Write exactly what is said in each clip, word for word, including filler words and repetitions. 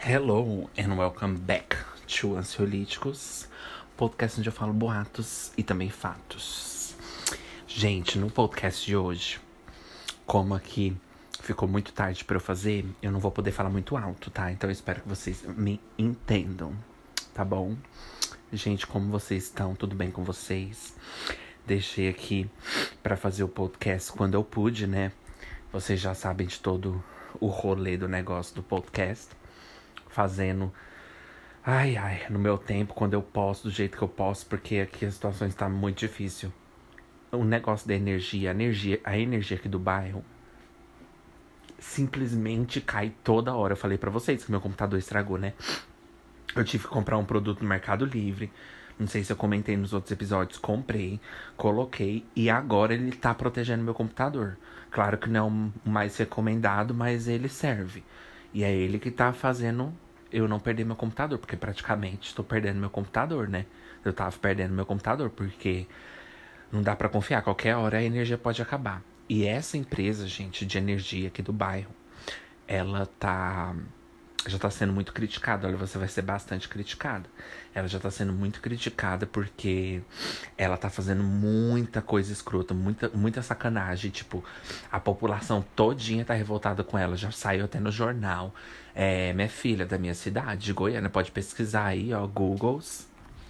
Hello and welcome back to Ansiolíticos, podcast onde eu falo boatos e também fatos. Gente, no podcast de hoje, como aqui ficou muito tarde pra eu fazer, eu não vou poder falar muito alto, tá? Então eu espero que vocês me entendam, tá bom? Gente, como vocês estão? Tudo bem com vocês? Deixei aqui pra fazer o podcast quando eu pude, né? Vocês já sabem de todo o rolê do negócio do podcast. Fazendo, ai, ai, no meu tempo, quando eu posso, do jeito que eu posso, porque aqui a situação está muito difícil. O negócio da energia, a energia, a energia aqui do bairro simplesmente cai toda hora. Eu falei pra vocês que meu computador estragou, né? Eu tive que comprar um produto no Mercado Livre. Não sei se eu comentei nos outros episódios. Comprei, coloquei e agora ele tá protegendo meu computador. Claro que não é o mais recomendado, mas ele serve. E é ele que tá fazendo eu não perder meu computador, porque praticamente estou perdendo meu computador, né? Eu tava perdendo meu computador, porque não dá pra confiar. Qualquer hora a energia pode acabar. E essa empresa, gente, de energia aqui do bairro, ela tá... já tá sendo muito criticada. Olha, você vai ser bastante criticada. Ela já tá sendo muito criticada porque ela tá fazendo muita coisa escrota, muita, muita sacanagem. Tipo, a população todinha tá revoltada com ela. Já saiu até no jornal. É, minha filha da minha cidade, de Goiânia, pode pesquisar aí, ó, Googles.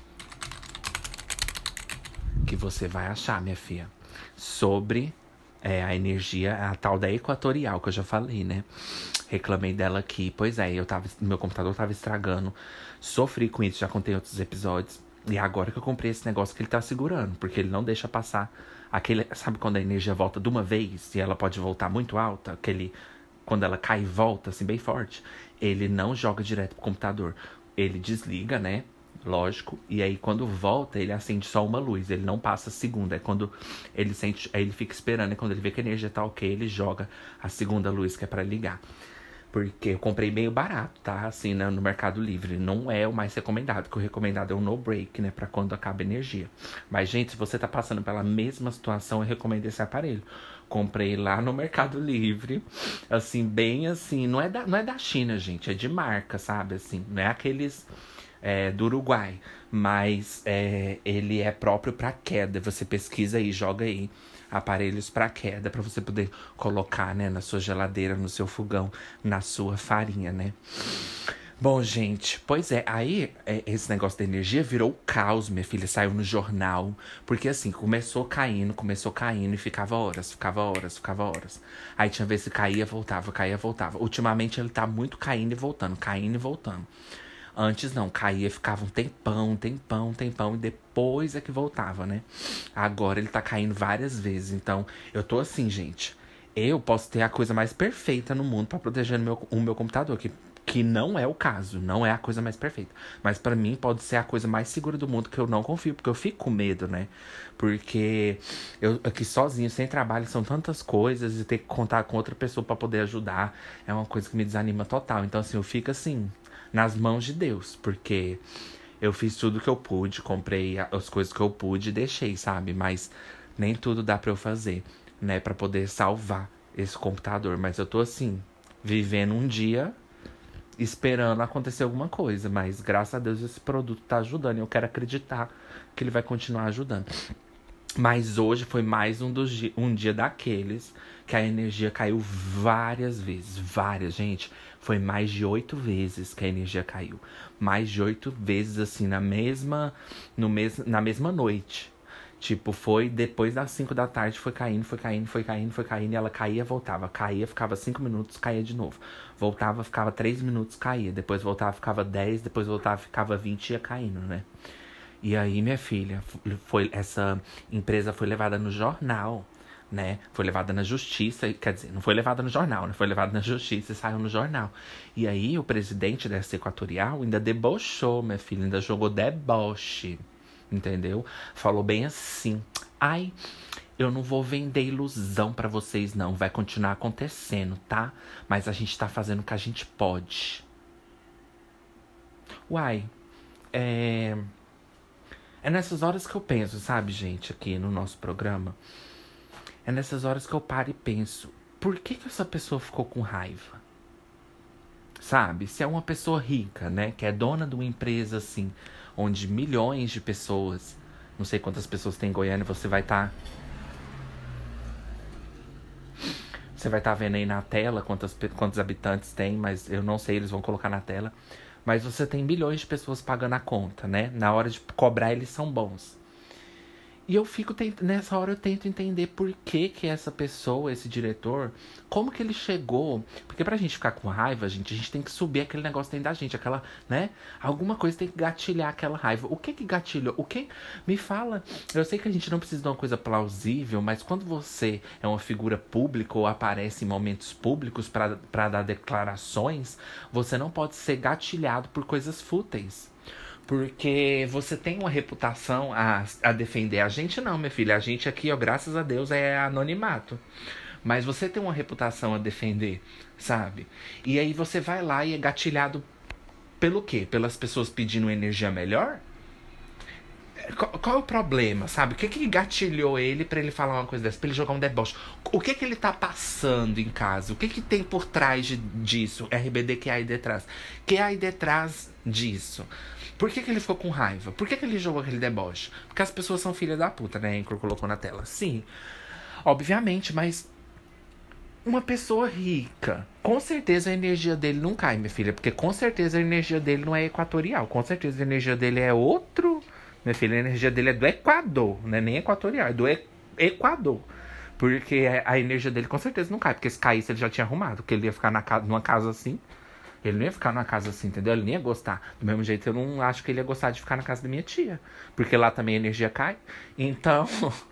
Que você vai achar, minha filha. Sobre é, a energia, a tal da equatorial, que eu já falei, né? Reclamei dela aqui. Pois é, eu tava, meu computador tava estragando. Sofri com isso, já contei em outros episódios. E agora que eu comprei esse negócio que ele tá segurando. Porque ele não deixa passar aquele... Sabe quando a energia volta de uma vez? E ela pode voltar muito alta? Aquele... Quando ela cai e volta, assim, bem forte. Ele não joga direto pro computador. Ele desliga, né? Lógico. E aí, quando volta, ele acende só uma luz. Ele não passa a segunda. É quando ele sente... Aí ele fica esperando. E quando ele vê que a energia tá ok, ele joga a segunda luz, que é pra ligar. Porque eu comprei meio barato, tá? Assim, né? No Mercado Livre. Não é o mais recomendado. Porque o recomendado é o no break, né? Pra quando acaba a energia. Mas, gente, se você tá passando pela mesma situação, eu recomendo esse aparelho. Comprei lá no Mercado Livre. Assim, bem assim. Não é da, não é da China, gente. É de marca, sabe? Assim, não é aqueles... É, do Uruguai. Mas é, ele é próprio pra queda. Você pesquisa aí, joga aí. Aparelhos para queda, para você poder colocar, né, na sua geladeira, no seu fogão, na sua farinha, né? Bom, gente, pois é, aí é, esse negócio da energia virou caos, minha filha, saiu no jornal. Porque assim, começou caindo, começou caindo e ficava horas, ficava horas, ficava horas. Aí tinha vez que caía, voltava, caía, voltava. Ultimamente ele tá muito caindo e voltando, caindo e voltando. Antes não, caía, ficava um tempão, um tempão, um tempão, e depois é que voltava, né? Agora ele tá caindo várias vezes, então eu tô assim, gente. Eu posso ter a coisa mais perfeita no mundo pra proteger o meu, o meu computador, que, que não é o caso, não é a coisa mais perfeita. Mas pra mim pode ser a coisa mais segura do mundo, que eu não confio, porque eu fico com medo, né? Porque eu aqui sozinho, sem trabalho, são tantas coisas, e ter que contar com outra pessoa pra poder ajudar é uma coisa que me desanima total. Então assim, eu fico assim... nas mãos de Deus, porque eu fiz tudo que eu pude, comprei as coisas que eu pude e deixei, sabe? Mas nem tudo dá pra eu fazer, né? Pra poder salvar esse computador. Mas eu tô assim, vivendo um dia, esperando acontecer alguma coisa. Mas graças a Deus esse produto tá ajudando e eu quero acreditar que ele vai continuar ajudando. Mas hoje foi mais um, dos di- um dia daqueles que a energia caiu várias vezes. Várias, gente. Foi mais de oito vezes que a energia caiu. Mais de oito vezes, assim, na mesma, no mes, na mesma noite. Tipo, foi depois das cinco da tarde, foi caindo, foi caindo, foi caindo, foi caindo. E ela caía, voltava. Caía, ficava cinco minutos, caía de novo. Voltava, ficava três minutos, caía. Depois voltava, ficava dez. Depois voltava, ficava vinte e ia caindo, né? E aí, minha filha, foi, essa empresa foi levada no jornal, né? Foi levada na justiça, quer dizer, não foi levada no jornal, né? Foi levada na justiça e saiu no jornal. E aí, o presidente dessa Equatorial ainda debochou, minha filha, ainda jogou deboche, entendeu? Falou bem assim, ai, eu não vou vender ilusão pra vocês, não. Vai continuar acontecendo, tá? Mas a gente tá fazendo o que a gente pode. Uai, é... É nessas horas que eu penso, sabe, gente, aqui no nosso programa. É nessas horas que eu paro e penso, por que que essa pessoa ficou com raiva? sabe? Se é uma pessoa rica, né? Que é dona de uma empresa, assim, onde milhões de pessoas, não sei quantas pessoas tem em Goiânia, você vai estar... Tá, você vai estar tá vendo aí na tela quantas, quantos habitantes tem, mas eu não sei, eles vão colocar na tela. Mas você tem milhões de pessoas pagando a conta, né? Na hora de cobrar, eles são bons. E eu fico, tent... nessa hora eu tento entender por que que essa pessoa, esse diretor, como que ele chegou. Porque pra gente ficar com raiva, gente, a gente tem que subir aquele negócio dentro da gente, aquela, né? Alguma coisa tem que gatilhar aquela raiva. O que que gatilhou? O que? Me fala. Eu sei que a gente não precisa de uma coisa plausível, mas quando você é uma figura pública ou aparece em momentos públicos pra, pra dar declarações, você não pode ser gatilhado por coisas fúteis. Porque você tem uma reputação a, a defender. A gente não, minha filha. A gente aqui, ó, graças a Deus, é anonimato. Mas você tem uma reputação a defender, sabe? E aí você vai lá e é gatilhado pelo quê? Pelas pessoas pedindo energia melhor? Qual, qual é o problema, sabe? O que que gatilhou ele pra ele falar uma coisa dessa? Pra ele jogar um deboche? O que que ele tá passando em casa? O que que tem por trás de, disso? R B D, que é aí detrás? Que é aí detrás disso? Por que que ele ficou com raiva? Por que que ele jogou aquele deboche? Porque as pessoas são filhas da puta, né? Anchor colocou na tela. Sim, obviamente, mas... uma pessoa rica, com certeza a energia dele não cai, minha filha. Porque com certeza a energia dele não é equatorial. Com certeza a energia dele é outro... Minha filha, a energia dele é do Equador. Não é nem equatorial, é do e- Equador. Porque a energia dele com certeza não cai. Porque se caísse ele já tinha arrumado. Porque ele ia ficar na casa, numa casa assim... Ele não ia ficar numa casa assim, entendeu? Ele nem ia gostar. Do mesmo jeito, eu não acho que ele ia gostar de ficar na casa da minha tia. Porque lá também a energia cai. Então...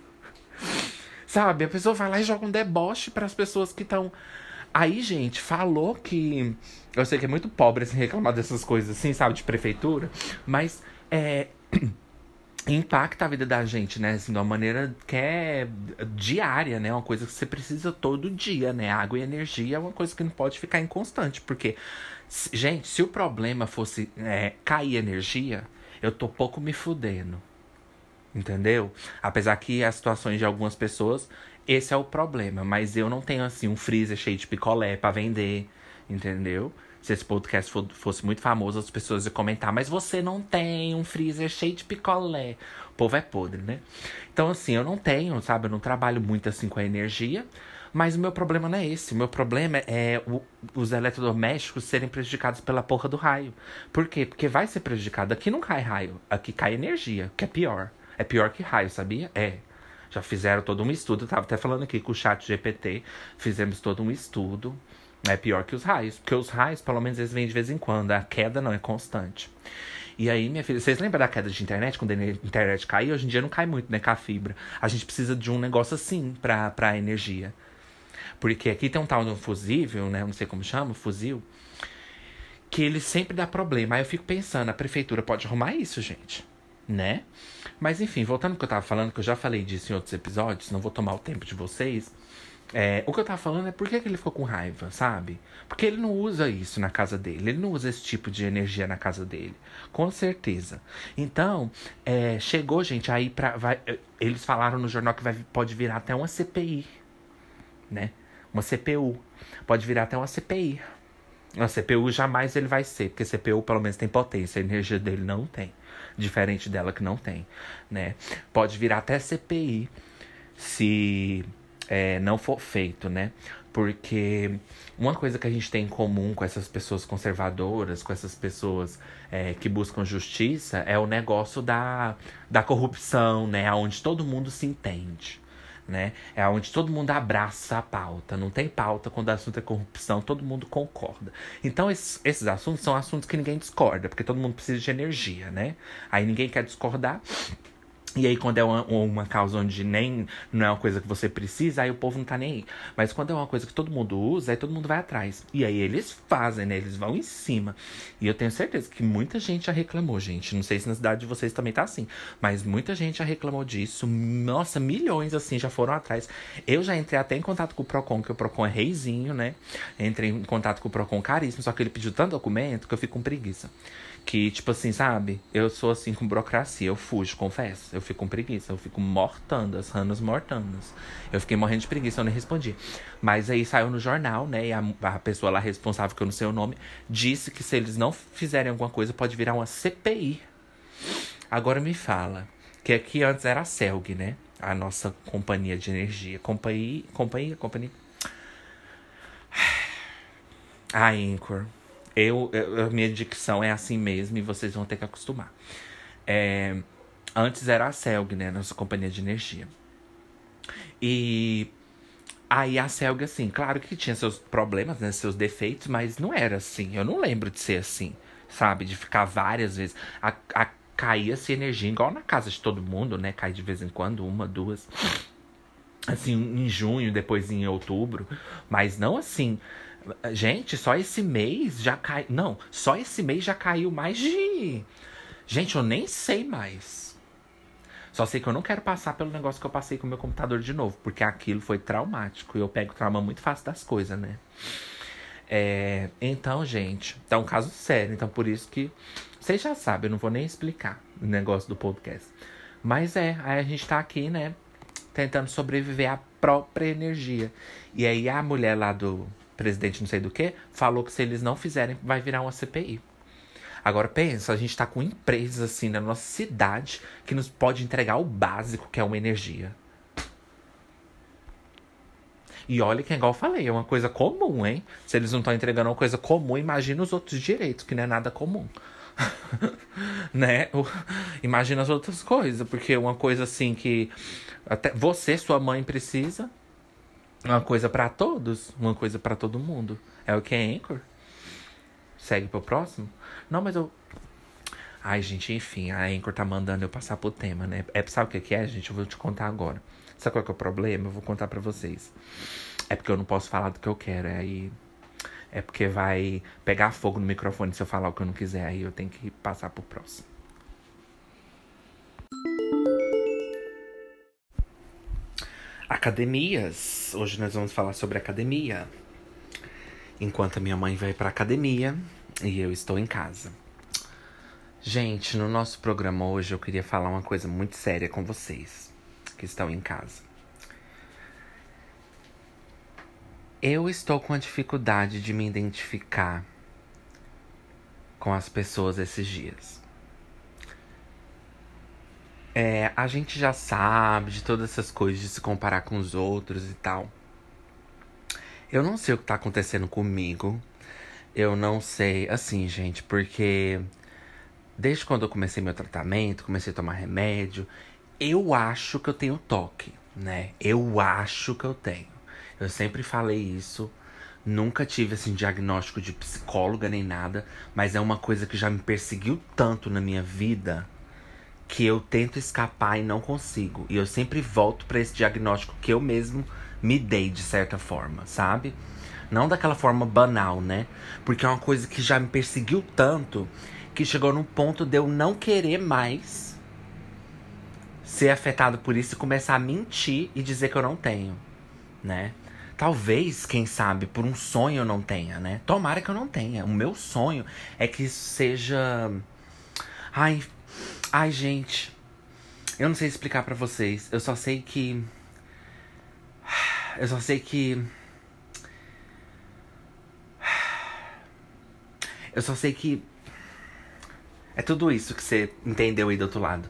sabe? A pessoa vai lá e joga um deboche para as pessoas que estão... Aí, gente, falou que... Eu sei que é muito pobre, assim, reclamar dessas coisas, assim, sabe? De prefeitura. Mas, é... impacta a vida da gente, né? Assim, de uma maneira que é diária, né? Uma coisa que você precisa todo dia, né? Água e energia é uma coisa que não pode ficar inconstante. Porque, gente, se o problema fosse é, cair energia, eu tô pouco me fudendo. Entendeu? Apesar que as situações de algumas pessoas, esse é o problema. Mas eu não tenho, assim, um freezer cheio de picolé pra vender. Entendeu? Se esse podcast fosse muito famoso, as pessoas iam comentar. Mas você não tem um freezer cheio de picolé. O povo é podre, né? Então, assim, eu não tenho, sabe? Eu não trabalho muito, assim, com a energia. Mas o meu problema não é esse. O meu problema é o, os eletrodomésticos serem prejudicados pela porra do raio. Por quê? Porque vai ser prejudicado. Aqui não cai raio. Aqui cai energia, que é pior. É pior que raio, sabia? É. Já fizeram todo um estudo. Eu tava até falando aqui com o chat G P T. Fizemos todo um estudo. É pior que os raios. Porque os raios, pelo menos, eles vêm de vez em quando. A queda não é constante. E aí, minha filha, vocês lembram da queda de internet? Quando a internet caiu? Hoje em dia não cai muito, né? Com a fibra. A gente precisa de um negócio assim pra, pra energia. Porque aqui tem um tal de um fusível, né? Não sei como chama, fuzil. Que ele sempre dá problema. Aí eu fico pensando, a prefeitura pode arrumar isso, gente. Né? Mas enfim, voltando ao que eu tava falando, que eu já falei disso em outros episódios. Não vou tomar o tempo de vocês. É, o que eu tava falando é por que que ele ficou com raiva, sabe? Porque ele não usa isso na casa dele. Ele não usa esse tipo de energia na casa dele. Com certeza. Então, é, chegou, gente, aí pra... Vai, eles falaram no jornal que vai, pode virar até uma C P I. Né? Uma C P U. Pode virar até uma C P I. Uma C P U jamais ele vai ser. Porque C P U pelo menos tem potência. A energia dele não tem. Diferente dela que não tem. Né? Pode virar até C P I. Se... É, não for feito, né? Porque uma coisa que a gente tem em comum com essas pessoas conservadoras, com essas pessoas é, que buscam justiça, é o negócio da, da corrupção, né? Onde todo mundo se entende, né? É onde todo mundo abraça a pauta. Não tem pauta quando o assunto é corrupção, todo mundo concorda. Então esses, esses assuntos são assuntos que ninguém discorda, porque todo mundo precisa de energia, né? Aí ninguém quer discordar. E aí, quando é uma, uma causa onde nem não é uma coisa que você precisa, aí o povo não tá nem aí. Mas quando é uma coisa que todo mundo usa, aí todo mundo vai atrás. E aí eles fazem, né? Eles vão em cima. E eu tenho certeza que muita gente já reclamou, gente. Não sei se na cidade de vocês também tá assim. Mas muita gente já reclamou disso. Nossa, milhões, assim, já foram atrás. Eu já entrei até em contato com o Procon, que o Procon é reizinho, né? Entrei em contato com o Procon caríssimo, só que ele pediu tanto documento que eu fico com preguiça. Que, tipo assim, sabe? Eu sou assim com burocracia, eu fujo, confesso. Eu fico com preguiça. Eu fico mortando, as ranas mortandas. Eu fiquei morrendo de preguiça, eu nem respondi. Mas aí saiu no jornal, né? E a, a pessoa lá responsável, que eu não sei o nome, disse que se eles não fizerem alguma coisa, pode virar uma C P I. Agora me fala, que aqui antes era a Celg, né? A nossa companhia de energia. Companhia, companhia, companhia. A Anchor. Eu, eu, a minha dicção é assim mesmo e vocês vão ter que acostumar. É, antes era a Celg, né? Nossa companhia de energia. E aí a Celg, assim, claro que tinha seus problemas, né? Seus defeitos, mas não era assim. Eu não lembro de ser assim, sabe? De ficar várias vezes. A, a, caía-se energia, igual na casa de todo mundo, né? Cai de vez em quando, uma, duas. Assim, em junho, depois em outubro. Mas não assim. Gente, só esse mês já caiu. Não, só esse mês já caiu mais de. Gente, eu nem sei mais. Só sei que eu não quero passar pelo negócio que eu passei com o meu computador de novo. Porque aquilo foi traumático. E eu pego trauma muito fácil das coisas, né? É, então, gente, tá um caso sério. Então, por isso que. Vocês já sabem, eu não vou nem explicar o negócio do podcast. Mas é, aí a gente tá aqui, né? Tentando sobreviver à própria energia. E aí a mulher lá do presidente não sei do que, falou que se eles não fizerem, vai virar uma C P I. Agora pensa, a gente tá com empresas assim na nossa cidade que nos pode entregar o básico, que é uma energia. E olha que, igual eu falei, é uma coisa comum, hein? Se eles não estão entregando uma coisa comum, imagina os outros direitos, que não é nada comum. Né? Imagina as outras coisas, porque uma coisa assim que até você, sua mãe precisa, uma coisa pra todos, uma coisa pra todo mundo. É o que é Anchor? Segue pro próximo? Não, mas eu... Ai, gente, enfim, a Anchor tá mandando eu passar pro tema, né? É, sabe o que que é, gente? Eu vou te contar agora. Sabe qual que é o problema? Eu vou contar pra vocês. É porque eu não posso falar do que eu quero, aí... É porque vai pegar fogo no microfone se eu falar o que eu não quiser. Aí eu tenho que passar pro próximo. Academias. Hoje nós vamos falar sobre academia. Enquanto a minha mãe vai pra academia e eu estou em casa. Gente, no nosso programa hoje eu queria falar uma coisa muito séria com vocês que estão em casa. Eu estou com a dificuldade de me identificar com as pessoas esses dias. É, a gente já sabe de todas essas coisas, de se comparar com os outros e tal. Eu não sei o que tá acontecendo comigo. Eu não sei, assim, gente, porque desde quando eu comecei meu tratamento, comecei a tomar remédio, eu acho que eu tenho toque, né? Eu acho que eu tenho. Eu sempre falei isso. Nunca tive, assim, diagnóstico de psicóloga nem nada. Mas é uma coisa que já me perseguiu tanto na minha vida que eu tento escapar e não consigo. E eu sempre volto pra esse diagnóstico que eu mesmo me dei, de certa forma, sabe? Não daquela forma banal, né? Porque é uma coisa que já me perseguiu tanto que chegou num ponto de eu não querer mais ser afetado por isso e começar a mentir e dizer que eu não tenho, né? Talvez, quem sabe, por um sonho eu não tenha, né? Tomara que eu não tenha. O meu sonho é que isso seja... Ai, ai, gente. Eu não sei explicar pra vocês. Eu só sei que... Eu só sei que... Eu só sei que... É tudo isso que você entendeu aí do outro lado.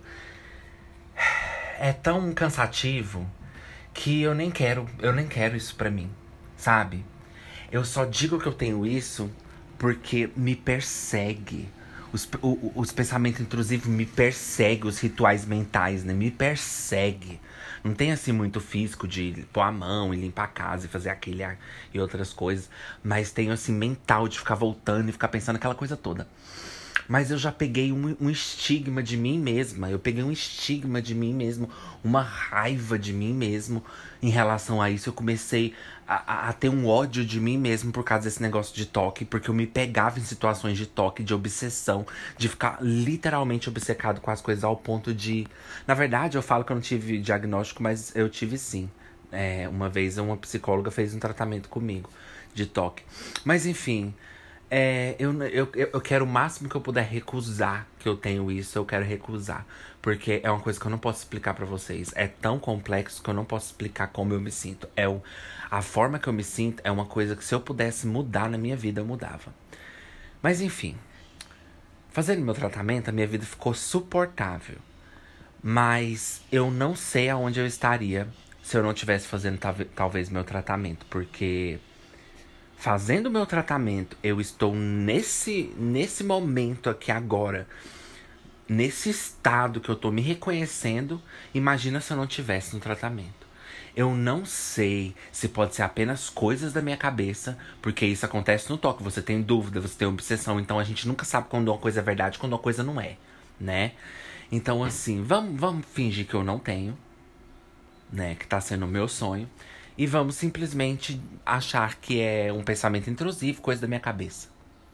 É tão cansativo que eu nem quero, eu nem quero isso pra mim, sabe? Eu só digo que eu tenho isso porque me persegue. Os, o, os pensamentos intrusivos me perseguem, os rituais mentais, né? Me persegue. Não tem assim muito físico de pôr a mão e limpar a casa e fazer aquele e outras coisas. Mas tem assim mental de ficar voltando e ficar pensando aquela coisa toda. Mas eu já peguei um, um estigma de mim mesma. Eu peguei um estigma de mim mesmo. Uma raiva de mim mesmo em relação a isso. Eu comecei a, a, a ter um ódio de mim mesmo por causa desse negócio de toque. Porque eu me pegava em situações de toque, de obsessão. De ficar literalmente obcecado com as coisas ao ponto de... Na verdade, eu falo que eu não tive diagnóstico, mas eu tive sim. É, uma vez uma psicóloga fez um tratamento comigo de toque. Mas enfim... É, eu, eu, eu eu quero o máximo que eu puder recusar que eu tenho isso, eu quero recusar. Porque é uma coisa que eu não posso explicar pra vocês. É tão complexo que eu não posso explicar como eu me sinto. É o, a forma que eu me sinto é uma coisa que se eu pudesse mudar na minha vida, eu mudava. Mas enfim, fazendo meu tratamento, a minha vida ficou suportável. Mas eu não sei aonde eu estaria se eu não tivesse fazendo talve- talvez meu tratamento. Porque fazendo meu tratamento, eu estou nesse, nesse momento aqui agora, nesse estado que eu tô me reconhecendo. Imagina se eu não tivesse no tratamento. Eu não sei se pode ser apenas coisas da minha cabeça, porque isso acontece no toque. Você tem dúvida, você tem obsessão, então a gente nunca sabe quando uma coisa é verdade, quando uma coisa não é, né? Então, assim, vamos, vamos fingir que eu não tenho, né? Que tá sendo o meu sonho. E vamos simplesmente achar que é um pensamento intrusivo, coisa da minha cabeça.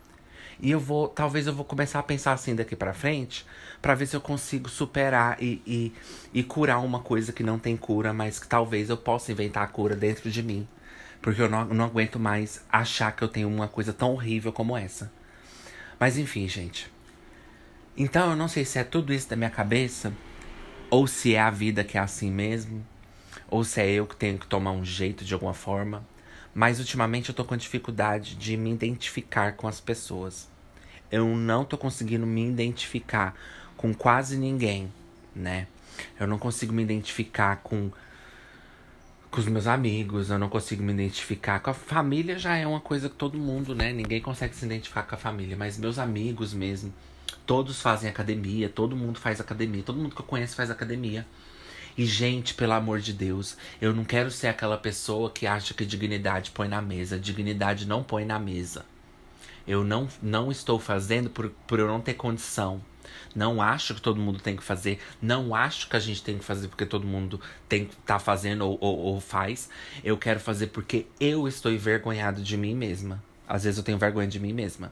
E eu vou, talvez eu vou começar a pensar assim daqui pra frente, pra ver se eu consigo superar e, e, e curar uma coisa que não tem cura, mas que talvez eu possa inventar a cura dentro de mim. Porque eu não, não aguento mais achar que eu tenho uma coisa tão horrível como essa. Mas enfim, gente. Então eu não sei se é tudo isso da minha cabeça, ou se é a vida que é assim mesmo, ou se é eu que tenho que tomar um jeito de alguma forma. Mas ultimamente eu tô com dificuldade de me identificar com as pessoas. Eu não tô conseguindo me identificar com quase ninguém, né? Eu não consigo me identificar com, com os meus amigos, eu não consigo me identificar com a família. Já é uma coisa que todo mundo, né? Ninguém consegue se identificar com a família, mas meus amigos mesmo, todos fazem academia, todo mundo faz academia, todo mundo que eu conheço faz academia. E, gente, pelo amor de Deus, eu não quero ser aquela pessoa que acha que dignidade põe na mesa. Dignidade não põe na mesa. Eu não, não estou fazendo por, por eu não ter condição. Não acho que todo mundo tem que fazer. Não acho que a gente tem que fazer porque todo mundo tem que tá fazendo ou, ou, ou faz. Eu quero fazer porque eu estou envergonhado de mim mesma. Às vezes eu tenho vergonha de mim mesma.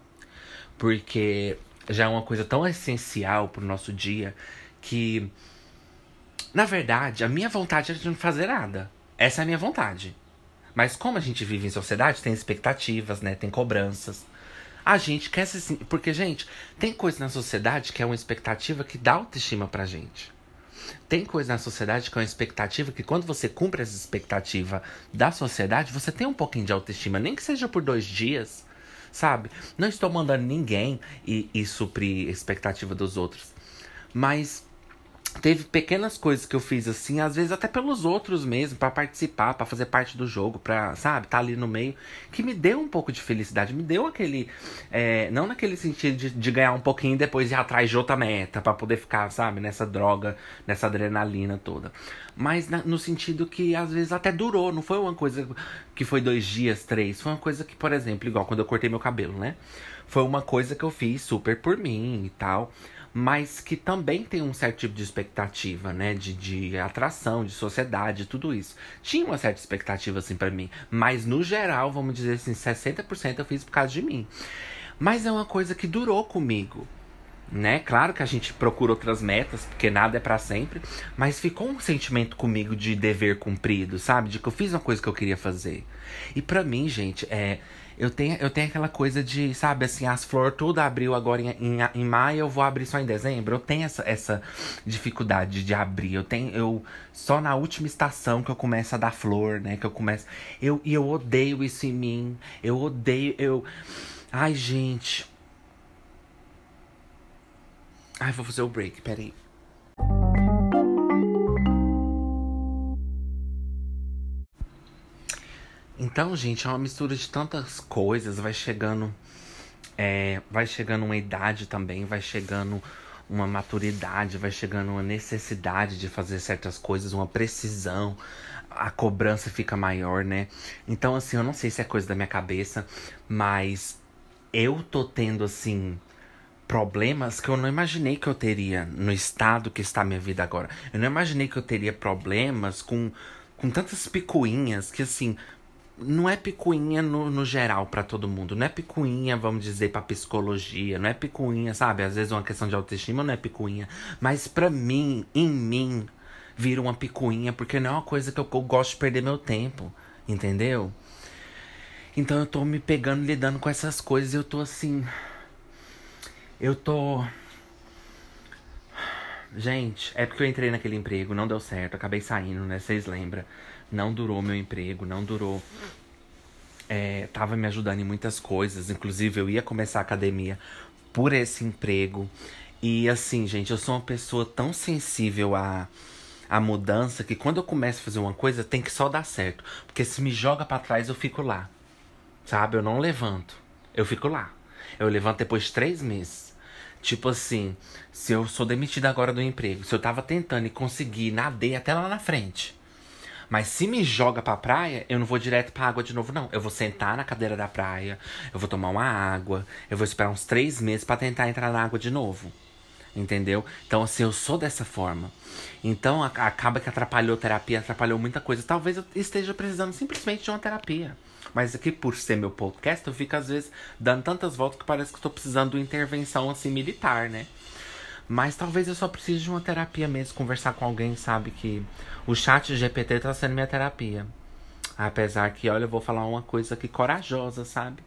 Porque já é uma coisa tão essencial pro nosso dia que, na verdade, a minha vontade é de não fazer nada. Essa é a minha vontade. Mas como a gente vive em sociedade, tem expectativas, né? Tem cobranças. A gente quer se... Porque, gente, tem coisa na sociedade que é uma expectativa que dá autoestima pra gente. Tem coisa na sociedade que é uma expectativa que quando você cumpre essa expectativa da sociedade, você tem um pouquinho de autoestima. Nem que seja por dois dias, sabe? Não estou mandando ninguém e, e suprir a expectativa dos outros. Mas teve pequenas coisas que eu fiz assim, às vezes até pelos outros mesmo, pra participar, pra fazer parte do jogo, pra, sabe, tá ali no meio, que me deu um pouco de felicidade, me deu aquele, é, não naquele sentido de, de ganhar um pouquinho e depois ir atrás de outra meta, pra poder ficar, sabe, nessa droga, nessa adrenalina toda. Mas na, no sentido que às vezes até durou, não foi uma coisa que foi dois dias, três, foi uma coisa que, por exemplo, igual quando eu cortei meu cabelo, né? Foi uma coisa que eu fiz super por mim e tal. Mas que também tem um certo tipo de expectativa, né? De, de atração, de sociedade, tudo isso. Tinha uma certa expectativa, assim, pra mim. Mas, no geral, vamos dizer assim, sessenta por cento eu fiz por causa de mim. Mas é uma coisa que durou comigo, né? Claro que a gente procura outras metas, porque nada é pra sempre. Mas ficou um sentimento comigo de dever cumprido, sabe? De que eu fiz uma coisa que eu queria fazer. E pra mim, gente, é... Eu tenho, eu tenho aquela coisa de, sabe, assim, as flores tudo abriu agora em, em, em maio, eu vou abrir só em dezembro. Eu tenho essa, essa dificuldade de abrir. Eu tenho, eu, só na última estação que eu começo a dar flor, né, que eu começo... Eu, e eu odeio isso em mim. Eu odeio, eu... Ai, gente. Ai, vou fazer o break, peraí. Então, gente, é uma mistura de tantas coisas, vai chegando... É, vai chegando uma idade também, vai chegando uma maturidade, vai chegando uma necessidade de fazer certas coisas, uma precisão, a cobrança fica maior, né? Então, assim, eu não sei se é coisa da minha cabeça, mas eu tô tendo, assim, problemas que eu não imaginei que eu teria no estado que está a minha vida agora. Eu não imaginei que eu teria problemas com, com tantas picuinhas que, assim, não é picuinha no, no geral pra todo mundo. Não é picuinha, vamos dizer, pra psicologia. Não é picuinha, sabe? Às vezes uma questão de autoestima não é picuinha. Mas pra mim, em mim, vira uma picuinha. Porque não é uma coisa que eu, que eu gosto de perder meu tempo. Entendeu? Então eu tô me pegando, lidando com essas coisas. Eu tô assim. Eu tô. Gente, é porque eu entrei naquele emprego, não deu certo, acabei saindo, né? Vocês lembram? Não durou meu emprego, não durou. É, tava me ajudando em muitas coisas. Inclusive, eu ia começar a academia por esse emprego. E assim, gente, eu sou uma pessoa tão sensível a. A mudança, que quando eu começo a fazer uma coisa, tem que só dar certo. Porque se me joga pra trás, eu fico lá. Sabe? Eu não levanto. Eu fico lá. Eu levanto depois de três meses. Tipo assim, se eu sou demitida agora do emprego, se eu tava tentando e consegui, nadei até lá na frente. Mas se me joga pra praia, eu não vou direto pra água de novo, não. Eu vou sentar na cadeira da praia, eu vou tomar uma água, eu vou esperar uns três meses pra tentar entrar na água de novo. Entendeu? Então, assim, eu sou dessa forma. Então, a- acaba que atrapalhou a terapia, atrapalhou muita coisa. Talvez eu esteja precisando simplesmente de uma terapia. Mas aqui, por ser meu podcast, eu fico, às vezes, dando tantas voltas que parece que eu tô precisando de uma intervenção, assim, militar, né? Mas talvez eu só precise de uma terapia mesmo. Conversar com alguém, sabe? Que o chat G P T tá sendo minha terapia. Apesar que, olha, eu vou falar uma coisa aqui corajosa, sabe?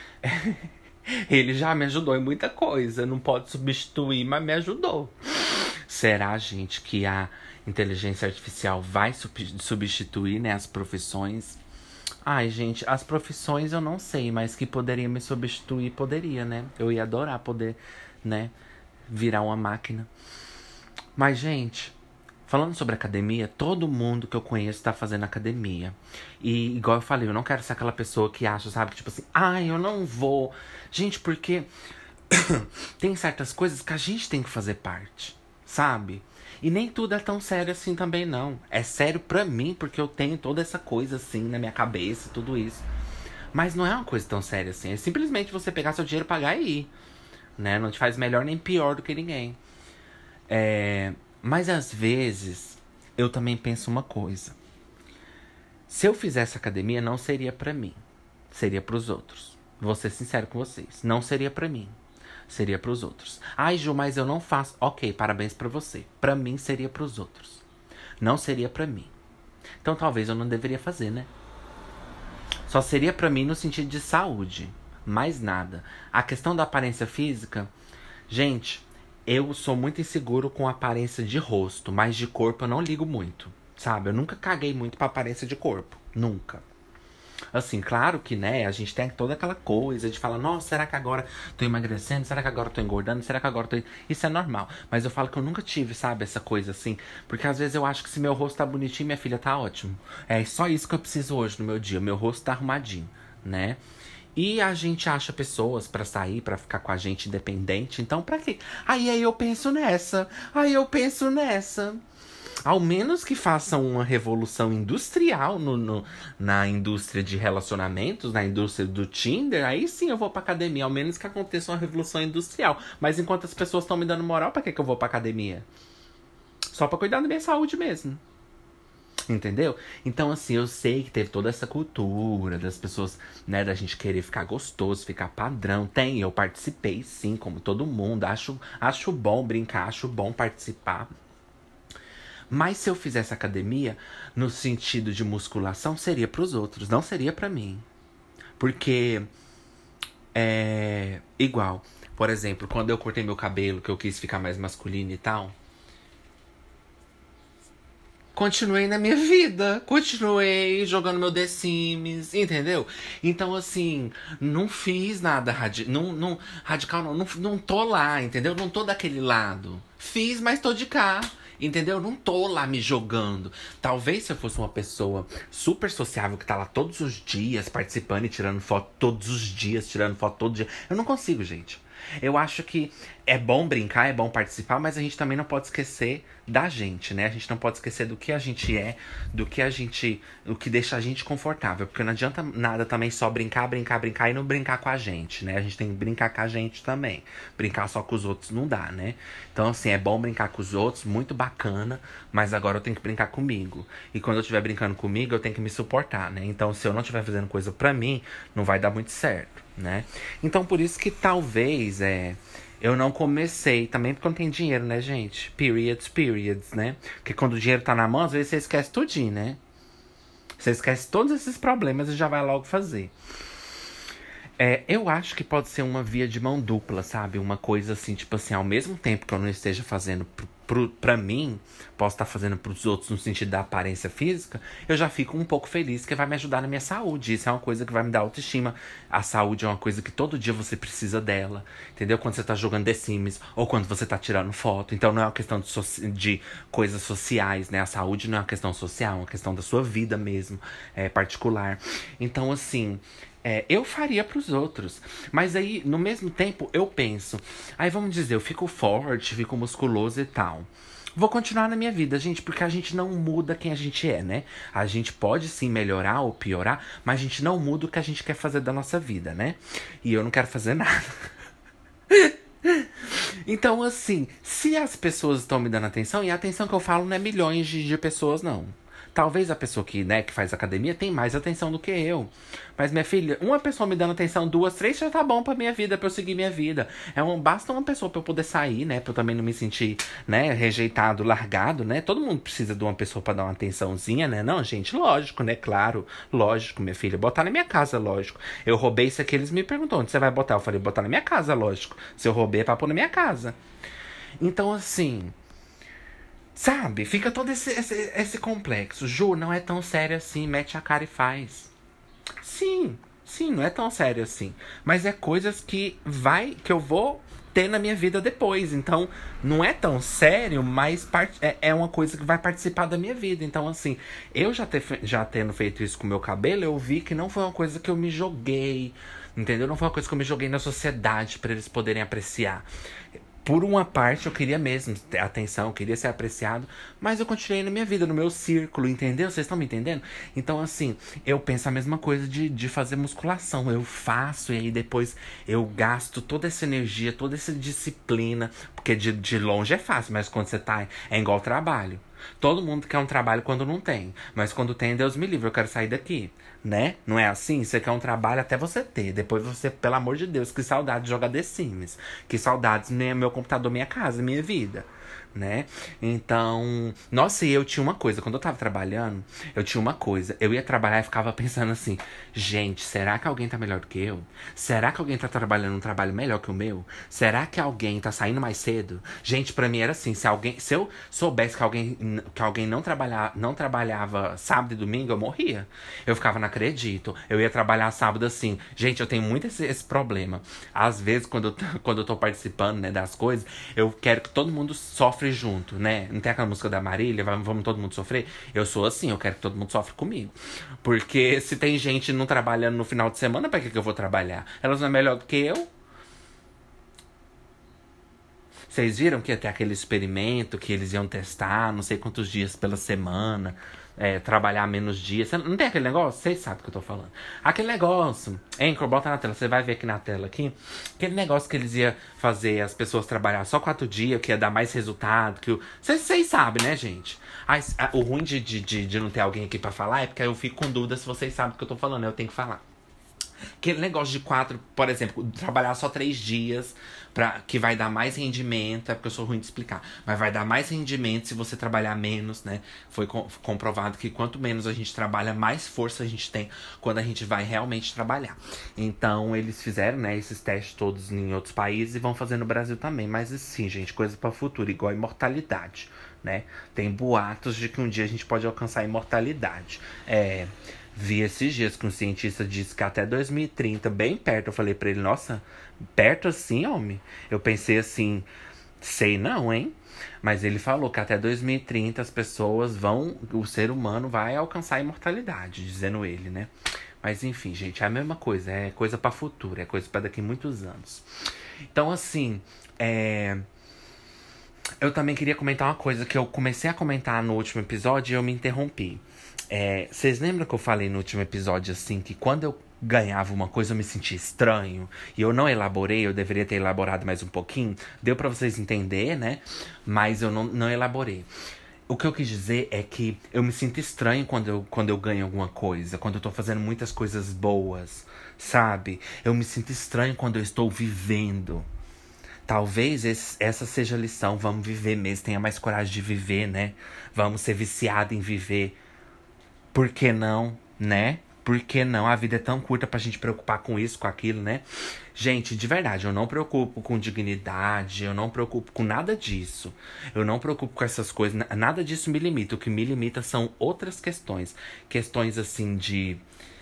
Ele já me ajudou em muita coisa. Não pode substituir, mas me ajudou. Será, gente, que a inteligência artificial vai sub- substituir, né, as profissões? Ai, gente, as profissões eu não sei, mas que poderia me substituir, poderia, né? Eu ia adorar poder, né, virar uma máquina. Mas, gente, falando sobre academia, todo mundo que eu conheço tá fazendo academia. E, igual eu falei, eu não quero ser aquela pessoa que acha, sabe, que tipo assim, ai, eu não vou. Gente, porque tem certas coisas que a gente tem que fazer parte, sabe? E nem tudo é tão sério assim também, não. É sério pra mim, porque eu tenho toda essa coisa assim na minha cabeça e tudo isso. Mas não é uma coisa tão séria assim. É simplesmente você pegar seu dinheiro, pagar e ir, né? Não te faz melhor nem pior do que ninguém. É... Mas às vezes, eu também penso uma coisa. Se eu fizesse academia, não seria pra mim. Seria pros outros. Vou ser sincero com vocês. Não seria pra mim. Seria pros outros. Ai, Ju, mas eu não faço. Ok, parabéns pra você. Pra mim, seria pros outros. Não seria pra mim. Então talvez eu não deveria fazer, né? Só seria pra mim no sentido de saúde. Mais nada. A questão da aparência física... Gente, eu sou muito inseguro com a aparência de rosto. Mas de corpo eu não ligo muito. Sabe? Eu nunca caguei muito pra aparência de corpo. Nunca. Assim, claro que, né, a gente tem toda aquela coisa de falar, nossa, será que agora tô emagrecendo? Será que agora tô engordando? Será que agora tô... Isso é normal. Mas eu falo que eu nunca tive, sabe, essa coisa assim. Porque às vezes eu acho que se meu rosto tá bonitinho, minha filha tá ótimo. É só isso que eu preciso hoje no meu dia. Meu rosto tá arrumadinho, né? E a gente acha pessoas pra sair, pra ficar com a gente independente. Então, pra quê? Aí, aí eu penso nessa. Aí eu penso nessa. Ao menos que façam uma revolução industrial no, no- na indústria de relacionamentos, na indústria do Tinder, aí sim eu vou pra academia. Ao menos que aconteça uma revolução industrial. Mas enquanto as pessoas estão me dando moral, pra que, que eu vou pra academia? Só pra cuidar da minha saúde mesmo. Entendeu? Então, assim, eu sei que teve toda essa cultura das pessoas, né, da gente querer ficar gostoso, ficar padrão. Tem, eu participei sim, como todo mundo. Acho, acho bom brincar, acho bom participar. Mas se eu fizesse academia, no sentido de musculação, seria pros outros, não seria pra mim. Porque é igual. Por exemplo, quando eu cortei meu cabelo, que eu quis ficar mais masculino e tal, continuei na minha vida. Continuei jogando meu The Sims, entendeu? Então, assim, não fiz nada radi não, não, radical, não, não. Não tô lá, entendeu? Não tô daquele lado. Fiz, mas tô de cá. Entendeu? Não tô lá me jogando. Talvez se eu fosse uma pessoa super sociável que tá lá todos os dias participando e tirando foto todos os dias, tirando foto todo dia. Eu não consigo, gente. Eu acho que é bom brincar, é bom participar, mas a gente também não pode esquecer da gente, né? A gente não pode esquecer do que a gente é, do que a gente, o que deixa a gente confortável. Porque não adianta nada também só brincar, brincar, brincar e não brincar com a gente, né? A gente tem que brincar com a gente também. Brincar só com os outros não dá, né? Então, assim, é bom brincar com os outros, muito bacana, mas agora eu tenho que brincar comigo. E quando eu estiver brincando comigo, eu tenho que me suportar, né? Então, se eu não estiver fazendo coisa pra mim, não vai dar muito certo, né? Então, por isso que talvez, é... eu não comecei, também porque eu não tenho dinheiro, né, gente? Periods, periods, né? Porque quando o dinheiro tá na mão, às vezes você esquece tudinho, né? Você esquece todos esses problemas e já vai logo fazer. É, eu acho que pode ser uma via de mão dupla, sabe? Uma coisa assim, tipo assim, ao mesmo tempo que eu não esteja fazendo pro, pro, pra mim, posso estar fazendo pros outros no sentido da aparência física, eu já fico um pouco feliz que vai me ajudar na minha saúde. Isso é uma coisa que vai me dar autoestima. A saúde é uma coisa que todo dia você precisa dela, entendeu? Quando você tá jogando The Sims ou quando você tá tirando foto. Então não é uma questão de, soci- de coisas sociais, né? A saúde não é uma questão social, é uma questão da sua vida mesmo, é particular. Então, assim. É, eu faria pros outros. Mas aí, no mesmo tempo, eu penso. Aí vamos dizer, eu fico forte, fico musculoso e tal. Vou continuar na minha vida, gente, porque a gente não muda quem a gente é, né? A gente pode sim melhorar ou piorar, mas a gente não muda o que a gente quer fazer da nossa vida, né? E eu não quero fazer nada. Então, assim, se as pessoas estão me dando atenção, e a atenção que eu falo não é milhões de, de pessoas, não. Talvez a pessoa que, né, que faz academia tenha mais atenção do que eu. Mas, minha filha, uma pessoa me dando atenção, duas, três, já tá bom pra minha vida, pra eu seguir minha vida. É um, basta uma pessoa pra eu poder sair, né? Pra eu também não me sentir, né, rejeitado, largado, né? Todo mundo precisa de uma pessoa pra dar uma atençãozinha, né? Não, gente, lógico, né? Claro, lógico, minha filha. Botar na minha casa, lógico. Eu roubei isso aqui, eles me perguntou, onde você vai botar? Eu falei, botar na minha casa, lógico. Se eu roubei é pra pôr na minha casa. Então, assim. Sabe? Fica todo esse, esse, esse complexo. Ju, não é tão sério assim. Mete a cara e faz. Sim, sim, não é tão sério assim. Mas é coisas que vai, que eu vou ter na minha vida depois. Então, não é tão sério, mas part- é, é uma coisa que vai participar da minha vida. Então, assim, eu já, ter, fe- já tendo feito isso com o meu cabelo, eu vi que não foi uma coisa que eu me joguei. Entendeu? Não foi uma coisa que eu me joguei na sociedade pra eles poderem apreciar. Por uma parte, eu queria mesmo ter atenção, eu queria ser apreciado, mas eu continuei na minha vida, no meu círculo, entendeu? Vocês estão me entendendo? Então, assim, eu penso a mesma coisa de, de fazer musculação. Eu faço e aí depois eu gasto toda essa energia, toda essa disciplina, porque de, de longe é fácil, mas quando você tá, é igual trabalho. Todo mundo quer um trabalho quando não tem, mas quando tem, Deus me livre, eu quero sair daqui, né? Não é assim? Você quer um trabalho até você ter. Depois você, pelo amor de Deus, que saudade de jogar The Sims. Que saudades, né? Meu computador, minha casa, minha vida, né? Então, nossa, e eu tinha uma coisa, quando eu tava trabalhando, eu tinha uma coisa, eu ia trabalhar e ficava pensando assim, gente, será que alguém tá melhor do que eu? Será que alguém tá trabalhando um trabalho melhor que o meu? Será que alguém tá saindo mais cedo? Gente, pra mim era assim, se alguém, se eu soubesse que alguém, que alguém não, trabalha, não trabalhava sábado e domingo, eu morria. Eu ficava, não acredito. Eu ia trabalhar sábado assim. Gente, eu tenho muito esse, esse problema. Às vezes, quando eu, tô- quando eu tô participando, né, das coisas, eu quero que todo mundo sofre junto, né? Não tem aquela música da Marília, vamos, vamos todo mundo sofrer? Eu sou assim, eu quero que todo mundo sofre comigo. Porque se tem gente não trabalhando no final de semana, pra que que eu vou trabalhar? Elas não é melhor do que eu? Vocês viram que ia ter aquele experimento que eles iam testar não sei quantos dias pela semana, é, trabalhar menos dias. Cê- Não tem aquele negócio? Vocês sabem o que eu tô falando. Aquele negócio, Anchor, bota na tela, você vai ver aqui na tela aqui. Aquele negócio que eles iam fazer as pessoas trabalhar só quatro dias, que ia dar mais resultado. Que o... Vocês vocês sabem, né, gente? Ai, s- ah, o ruim de, de, de, de não ter alguém aqui pra falar é porque eu fico com dúvida se vocês sabem o que eu tô falando, eu tenho que falar. Aquele negócio de quatro, por exemplo, trabalhar só três dias, pra, que vai dar mais rendimento, é porque eu sou ruim de explicar, mas vai dar mais rendimento se você trabalhar menos, né? Foi com- comprovado que quanto menos a gente trabalha, mais força a gente tem quando a gente vai realmente trabalhar. Então, eles fizeram, né, esses testes todos em outros países e vão fazer no Brasil também. Mas assim, gente, coisa para futuro, igual a imortalidade, né? Tem boatos de que um dia a gente pode alcançar a imortalidade. É. Vi esses dias que um cientista disse que até dois mil e trinta, bem perto, eu falei pra ele, nossa, perto assim, homem? Eu pensei assim, sei não, hein? Mas ele falou que até dois mil e trinta as pessoas vão, o ser humano vai alcançar a imortalidade, dizendo ele, né? Mas enfim, gente, é a mesma coisa, é coisa pra futuro, é coisa pra daqui a muitos anos. Então, assim, é. Eu também queria comentar uma coisa que eu comecei a comentar no último episódio e eu me interrompi. É, vocês lembram que eu falei no último episódio assim que quando eu ganhava uma coisa eu me sentia estranho e eu não elaborei, eu deveria ter elaborado mais um pouquinho? Deu pra vocês entender, né? Mas eu não, não elaborei. O que eu quis dizer é que eu me sinto estranho quando eu, quando eu ganho alguma coisa, quando eu tô fazendo muitas coisas boas, sabe? Eu me sinto estranho quando eu estou vivendo. Talvez esse- essa seja a lição. Vamos viver mesmo. Tenha mais coragem de viver, né? Vamos ser viciados em viver. Por que não, né? Por que não? A vida é tão curta pra gente preocupar com isso, com aquilo, né? Gente, de verdade, eu não preocupo com dignidade, eu não preocupo com nada disso. Eu não preocupo com essas coisas, nada disso me limita. O que me limita são outras questões. Questões, assim, de...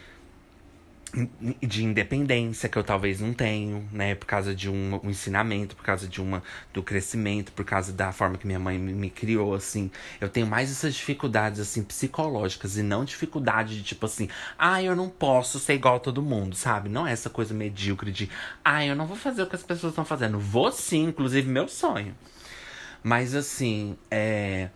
de independência que eu talvez não tenho, né? Por causa de um, um ensinamento, por causa de uma do crescimento, por causa da forma que minha mãe me, me criou, assim. Eu tenho mais essas dificuldades, assim, psicológicas e não dificuldade de, tipo assim, ah, eu não posso ser igual a todo mundo, sabe? Não é essa coisa medíocre de, ah, eu não vou fazer o que as pessoas estão fazendo. Vou sim, inclusive meu sonho. Mas, assim, é...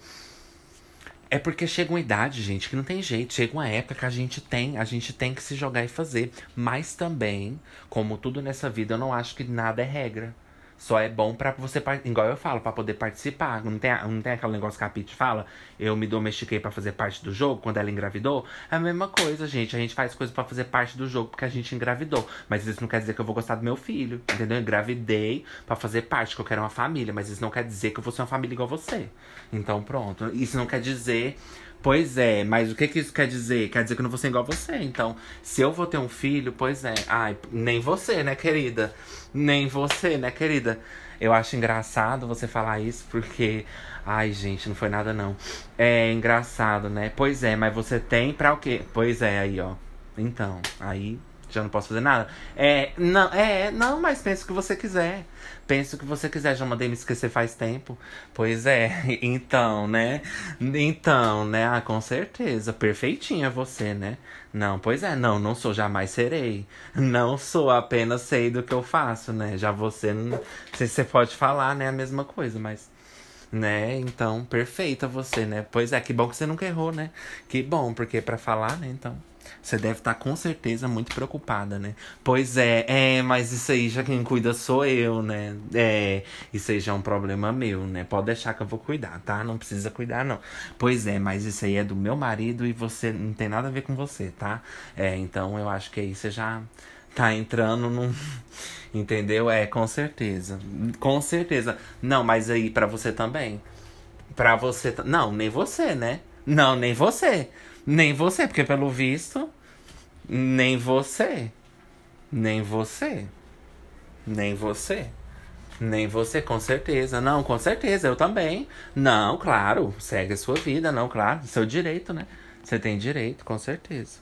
É porque chega uma idade, gente, que não tem jeito. Chega uma época que a gente tem, a gente tem que se jogar e fazer. Mas também, como tudo nessa vida, eu não acho que nada é regra. Só é bom pra você, igual eu falo, pra poder participar. Não tem, não tem aquele negócio que a Pitty fala? Eu me domestiquei pra fazer parte do jogo quando ela engravidou? É a mesma coisa, gente. A gente faz coisas pra fazer parte do jogo porque a gente engravidou. Mas isso não quer dizer que eu vou gostar do meu filho, entendeu? Eu engravidei pra fazer parte, que eu quero uma família. Mas isso não quer dizer que eu vou ser uma família igual você. Então pronto. Isso não quer dizer... Pois é, mas o que que isso quer dizer? Quer dizer que eu não vou ser igual a você. Então, se eu vou ter um filho, pois é. Ai, nem você, né, querida? Nem você, né, querida? Eu acho engraçado você falar isso, porque... Ai, gente, não foi nada, não. É engraçado, né? Pois é, mas você tem pra o quê? Pois é, aí, ó. Então, aí... Já não posso fazer nada? É, não, é, não, mas pensa o que você quiser. Pensa o que você quiser. Já mandei me esquecer faz tempo. Pois é, então, né? Então, né? Ah, com certeza. Perfeitinha você, né? Não, pois é, não, não sou, jamais serei. Não sou, apenas sei do que eu faço, né? Já você, não sei se você pode falar, né? A mesma coisa, mas... Né, então, perfeita você, né? Pois é, que bom que você nunca errou, né? Que bom, porque pra falar, né, então... Você deve estar com certeza muito preocupada, né? Pois é, é, mas isso aí já quem cuida sou eu, né? É, isso aí já é um problema meu, né? Pode deixar que eu vou cuidar, tá? Não precisa cuidar, não. Pois é, mas isso aí é do meu marido e você não tem nada a ver com você, tá? É, então eu acho que aí você já tá entrando num... Entendeu? É, com certeza. Com certeza. Não, mas aí pra você também. Pra você... T... Não, nem você, né? Não, nem você. Nem você, porque pelo visto... Nem você. Nem você. Nem você. Nem você, com certeza. Não, com certeza, eu também. Não, claro, segue a sua vida, não, claro. Seu direito, né? Você tem direito, com certeza.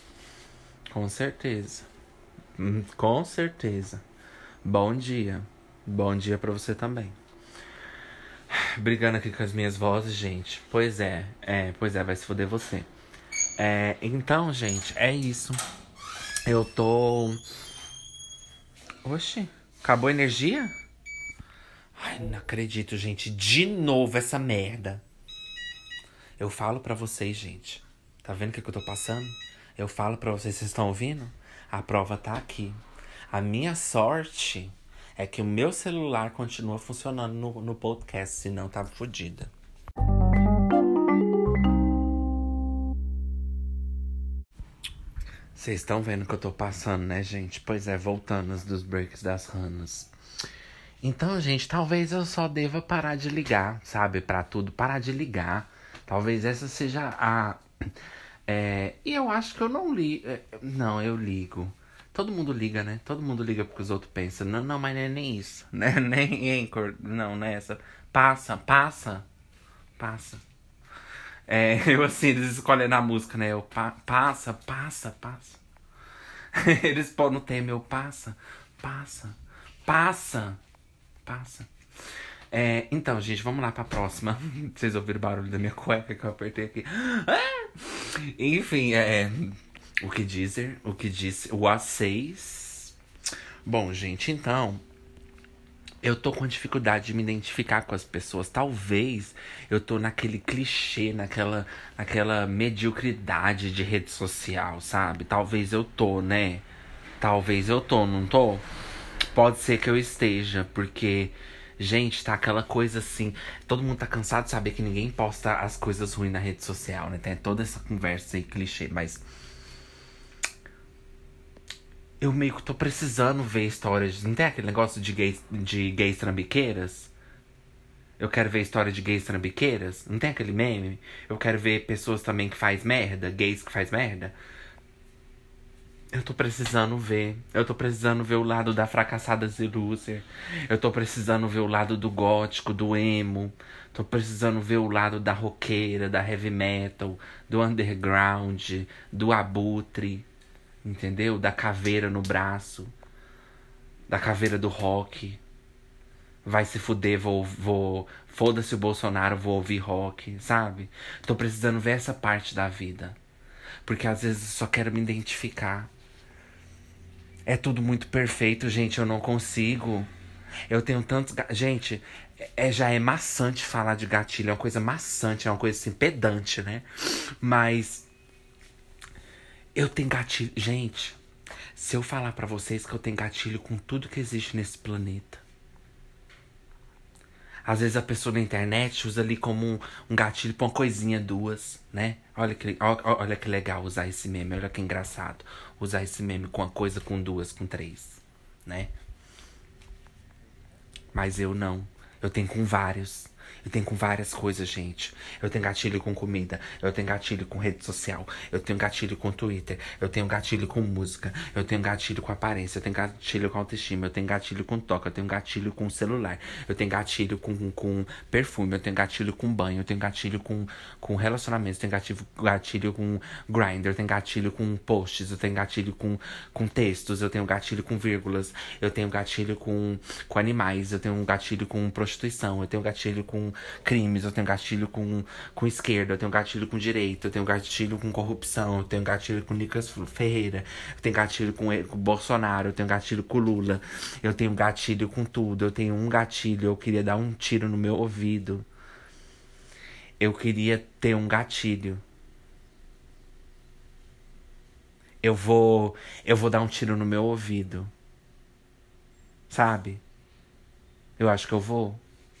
Com certeza. Hum, Com certeza. Bom dia. Bom dia pra você também. Brigando aqui com as minhas vozes, gente. Pois é, é, pois é, vai se foder você. É, então, gente, é isso. Eu tô... Oxi, acabou a energia? Ai, não acredito, gente. De novo essa merda. Eu falo pra vocês, gente. Tá vendo o que, que eu tô passando? Eu falo pra vocês, vocês estão ouvindo? A prova tá aqui. A minha sorte é que o meu celular continua funcionando no, no podcast, senão tava fodida. Vocês estão vendo o que eu tô passando, né, gente? Pois é, voltando dos breaks das ranas. Então, gente, talvez eu só deva parar de ligar, sabe? Pra tudo, parar de ligar. Talvez essa seja a... É, e eu acho que eu não ligo... Não, eu ligo. Todo mundo liga, né? Todo mundo liga porque os outros pensam. Não, não, mas não é nem isso, né? Nem Anchor, não, não é essa. Passa, passa, passa. É, eu assim, eles escolhem na música, né? Eu pa passa, passa, passa. Eles podem ter meu passa, passa, passa, passa. É, então, gente, vamos lá pra próxima. Vocês ouviram o barulho da minha cueca que eu apertei aqui? Ah! Enfim, é... O que dizer, o que disse, o A seis. Bom, gente, então... Eu tô com dificuldade de me identificar com as pessoas. Talvez eu tô naquele clichê, naquela, naquela mediocridade de rede social, sabe? Talvez eu tô, né? Talvez eu tô, não tô? Pode ser que eu esteja, porque... Gente, tá aquela coisa assim... Todo mundo tá cansado de saber que ninguém posta as coisas ruins na rede social, né? Tem toda essa conversa aí, clichê, mas... Eu meio que tô precisando ver histórias... Não tem aquele negócio de gays, de gays trambiqueiras? Eu quero ver história de gays trambiqueiras? Não tem aquele meme? Eu quero ver pessoas também que faz merda, gays que faz merda. Eu tô precisando ver. Eu tô precisando ver o lado da fracassada Z Loser. Eu tô precisando ver o lado do gótico, do emo. Tô precisando ver o lado da roqueira, da heavy metal, do underground, do abutre. Entendeu? Da caveira no braço. Da caveira do rock. Vai se fuder, vou. vou foda-se o Bolsonaro, vou ouvir rock, sabe? Tô precisando ver essa parte da vida. Porque às vezes eu só quero me identificar. É tudo muito perfeito, gente. Eu não consigo. Eu tenho tantos. ga- Gente, é, já é maçante falar de gatilho. É uma coisa maçante, é uma coisa assim, pedante, né? Mas eu tenho gatilho. Gente, se eu falar pra vocês que eu tenho gatilho com tudo que existe nesse planeta. Às vezes a pessoa na internet usa ali como um, um gatilho pra uma coisinha, duas, né? Olha que, ó- ó- olha que legal usar esse meme, olha que engraçado. Usar esse meme com uma coisa, com duas, com três, né? Mas eu não. Eu tenho com vários. Eu tenho com várias coisas, gente. Eu tenho gatilho com comida. Eu tenho gatilho com rede social. Eu tenho gatilho com Twitter. Eu tenho gatilho com música. Eu tenho gatilho com aparência. Eu tenho gatilho com autoestima. Eu tenho gatilho com toque. Eu tenho gatilho com celular. Eu tenho gatilho com, com perfume. Eu tenho gatilho com banho. Eu tenho gatilho com, com relacionamento. Eu tenho gatilho, gatilho com grinder. Eu tenho gatilho com posts. Eu tenho gatilho com, com textos. Eu tenho gatilho com vírgulas. Eu tenho gatilho com, com animais. Eu tenho um gatilho com prostituição. Eu tenho gatilho com crimes, eu tenho gatilho com, com esquerda, eu tenho gatilho com direita, eu tenho gatilho com corrupção, eu tenho gatilho com Nicolas Ferreira, eu tenho gatilho com, com Bolsonaro, eu tenho gatilho com Lula, eu tenho gatilho com tudo, eu tenho um gatilho, eu queria dar um tiro no meu ouvido. Eu queria ter um gatilho. Eu vou, eu vou dar um tiro no meu ouvido. Sabe? Eu acho que eu vou.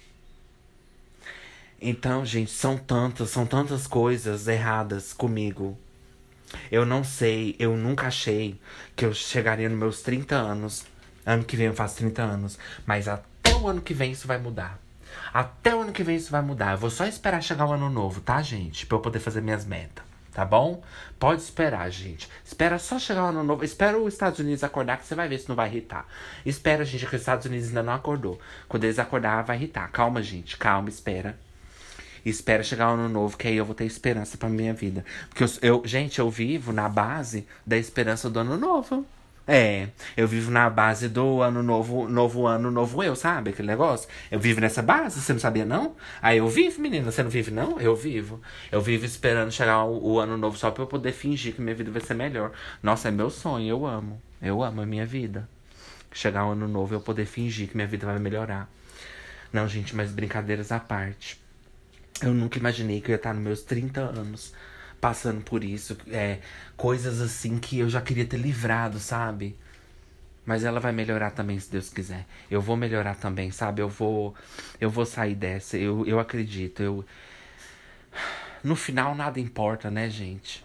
Então, gente, são tantas, são tantas coisas erradas comigo. Eu não sei, eu nunca achei que eu chegaria nos meus trinta anos. Ano que vem eu faço trinta anos. Mas até o ano que vem isso vai mudar. Até o ano que vem isso vai mudar. Eu vou só esperar chegar o ano novo, tá, gente? Pra eu poder fazer minhas metas. Tá bom? Pode esperar, gente. Espera só chegar o ano novo. Espera os Estados Unidos acordar, que você vai ver se não vai irritar. Espera, gente, que os Estados Unidos ainda não acordou. Quando eles acordar, vai irritar. Calma, gente. Calma, espera. Espera chegar o ano novo, que aí eu vou ter esperança pra minha vida. Porque eu, eu, gente, eu vivo na base da esperança do ano novo. É, eu vivo na base do ano novo, novo ano, novo eu, sabe? Aquele negócio. Eu vivo nessa base, você não sabia, não? Aí eu vivo, menina, você não vive, não? Eu vivo. Eu vivo esperando chegar o, o ano novo só pra eu poder fingir que minha vida vai ser melhor. Nossa, é meu sonho, eu amo. Eu amo a minha vida. Chegar o ano novo e eu poder fingir que minha vida vai melhorar. Não, gente, mas brincadeiras à parte. Eu nunca imaginei que eu ia estar nos meus trinta anos passando por isso. É, coisas assim que eu já queria ter livrado, sabe? Mas ela vai melhorar também, se Deus quiser. Eu vou melhorar também, sabe? Eu vou, eu vou sair dessa. Eu, eu acredito. Eu... No final, nada importa, né, gente?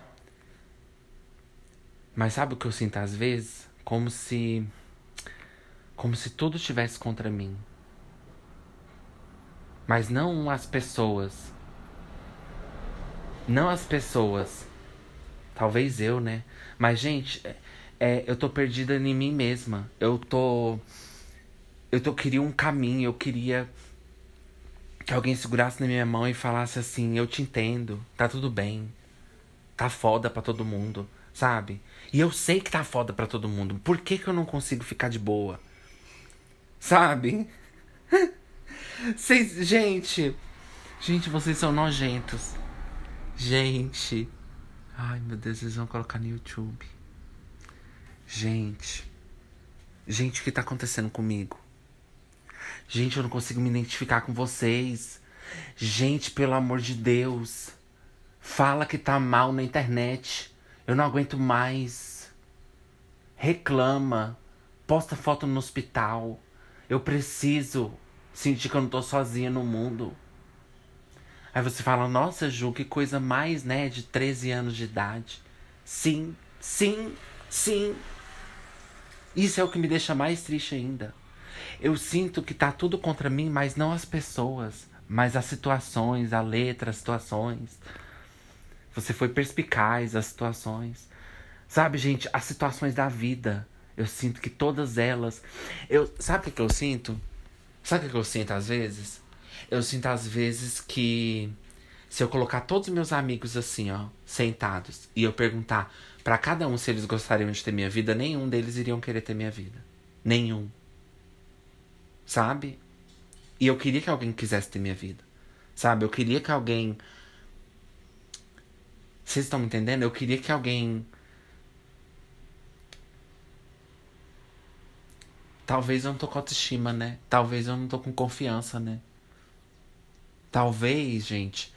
Mas sabe o que eu sinto às vezes? Como se... Como se tudo estivesse contra mim. Mas não as pessoas. Não as pessoas. Talvez eu, né? Mas, gente, é, é, eu tô perdida em mim mesma. Eu tô... Eu tô, queria um caminho. Eu queria que alguém segurasse na minha mão e falasse assim: eu te entendo. Tá tudo bem. Tá foda pra todo mundo, sabe? E eu sei que tá foda pra todo mundo. Por que que eu não consigo ficar de boa? Sabe? Vocês... Gente... Gente, vocês são nojentos. Gente... Ai, meu Deus, eles vão colocar no YouTube. Gente... Gente, o que tá acontecendo comigo? Gente, eu não consigo me identificar com vocês. Gente, pelo amor de Deus. Fala que tá mal na internet. Eu não aguento mais. Reclama. Posta foto no hospital. Eu preciso sentir que eu não tô sozinha no mundo. Aí você fala: nossa, Ju, que coisa mais, né, de treze anos de idade. Sim, sim, sim. Isso é o que me deixa mais triste ainda. Eu sinto que tá tudo contra mim, mas não as pessoas, mas as situações, a letra, as situações. Você foi perspicaz, as situações. Sabe, gente, as situações da vida, eu sinto que todas elas. Eu, sabe o que, que eu sinto? Sabe o que, que eu sinto às vezes? Eu sinto às vezes que se eu colocar todos os meus amigos assim, ó, sentados, e eu perguntar pra cada um se eles gostariam de ter minha vida, nenhum deles iriam querer ter minha vida. Nenhum. Sabe? E eu queria que alguém quisesse ter minha vida. Sabe? Eu queria que alguém. Vocês estão me entendendo? Eu queria que alguém. Talvez eu não tô com autoestima, né? Talvez eu não tô com confiança, né? Talvez, gente.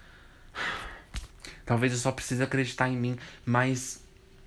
Talvez eu só precise acreditar em mim, mas.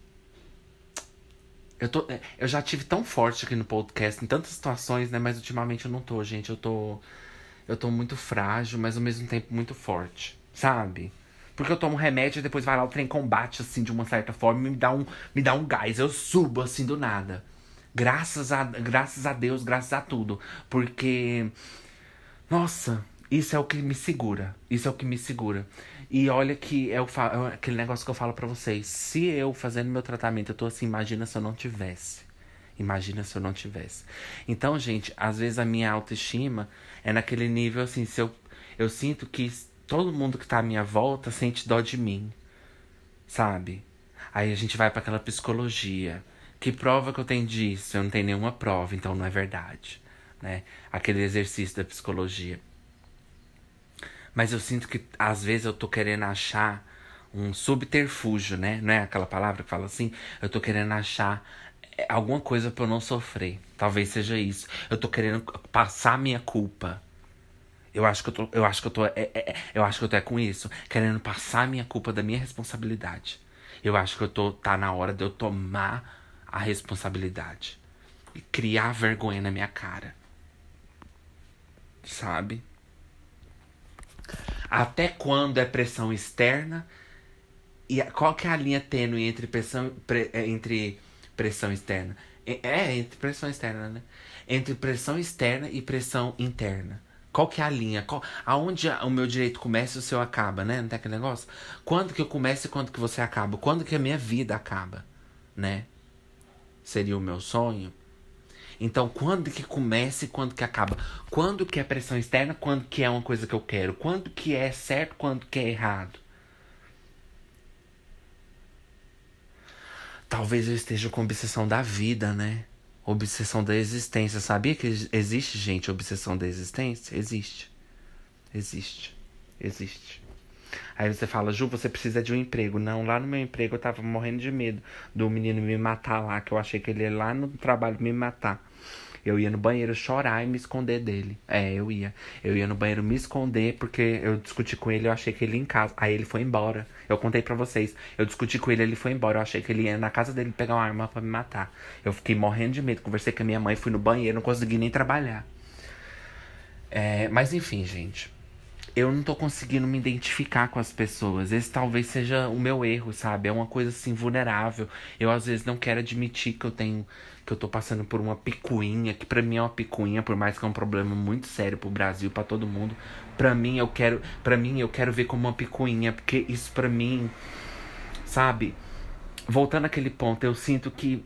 Eu, tô, eu já tive tão forte aqui no podcast, em tantas situações, né? Mas ultimamente eu não tô, gente. Eu tô. Eu tô muito frágil, mas ao mesmo tempo muito forte. Sabe? Porque eu tomo remédio e depois vai lá o trem combate, assim, de uma certa forma, e me dá um, me dá um gás. Eu subo, assim, do nada. Graças a, graças a Deus, graças a tudo. Porque, nossa, isso é o que me segura. Isso é o que me segura. E olha que eu falo, é aquele negócio que eu falo pra vocês. Se eu fazendo meu tratamento, eu tô assim, imagina se eu não tivesse. Imagina se eu não tivesse. Então, gente, às vezes a minha autoestima é naquele nível assim, se eu, eu sinto que todo mundo que tá à minha volta sente dó de mim, sabe? Aí a gente vai pra aquela psicologia. Que prova que eu tenho disso? Eu não tenho nenhuma prova, então não é verdade, né? Aquele exercício da psicologia. Mas eu sinto que às vezes eu tô querendo achar um subterfúgio, né? Não é aquela palavra que fala assim? Eu tô querendo achar alguma coisa pra eu não sofrer. Talvez seja isso. Eu tô querendo passar minha culpa. Eu acho que eu tô, eu acho que eu tô, é, é, eu acho que eu tô é com isso, querendo passar minha culpa da minha responsabilidade. Eu acho que eu tô, tá na hora de eu tomar a responsabilidade e criar vergonha na minha cara, sabe? Até quando é pressão externa e qual que é a linha tênue entre pressão, pre, entre pressão externa? É, é, entre pressão externa, né? Entre pressão externa e pressão interna. Qual que é a linha? Qual, aonde o meu direito começa e o seu acaba, né? Não tem aquele negócio? Quando que eu começo e quando que você acaba? Quando que a minha vida acaba, né? Seria o meu sonho. Então, quando que começa e quando que acaba? Quando que é pressão externa, quando que é uma coisa que eu quero? Quando que é certo, quando que é errado? Talvez eu esteja com obsessão da vida, né? Obsessão da existência. Sabia que existe, gente, obsessão da existência? Existe. Existe. Existe. Aí você fala, Ju, você precisa de um emprego. Não, lá no meu emprego eu tava morrendo de medo do menino me matar lá, que eu achei que ele ia lá no trabalho me matar. Eu ia no banheiro chorar e me esconder dele. É, eu ia. Eu ia no banheiro me esconder porque eu discuti com ele, eu achei que ele ia em casa. Aí ele foi embora. Eu contei pra vocês. Eu discuti com ele, ele foi embora. Eu achei que ele ia na casa dele pegar uma arma pra me matar. Eu fiquei morrendo de medo. Conversei com a minha mãe, fui no banheiro, não consegui nem trabalhar. É, mas enfim, gente. Eu não tô conseguindo me identificar com as pessoas. Esse talvez seja o meu erro, sabe? É uma coisa assim vulnerável. Eu às vezes não quero admitir que eu tenho, que eu tô passando por uma picuinha, que pra mim é uma picuinha, por mais que é um problema muito sério pro Brasil, pra todo mundo. Pra mim eu quero, para mim eu quero ver como uma picuinha, porque isso pra mim, sabe? Voltando àquele ponto, eu sinto que,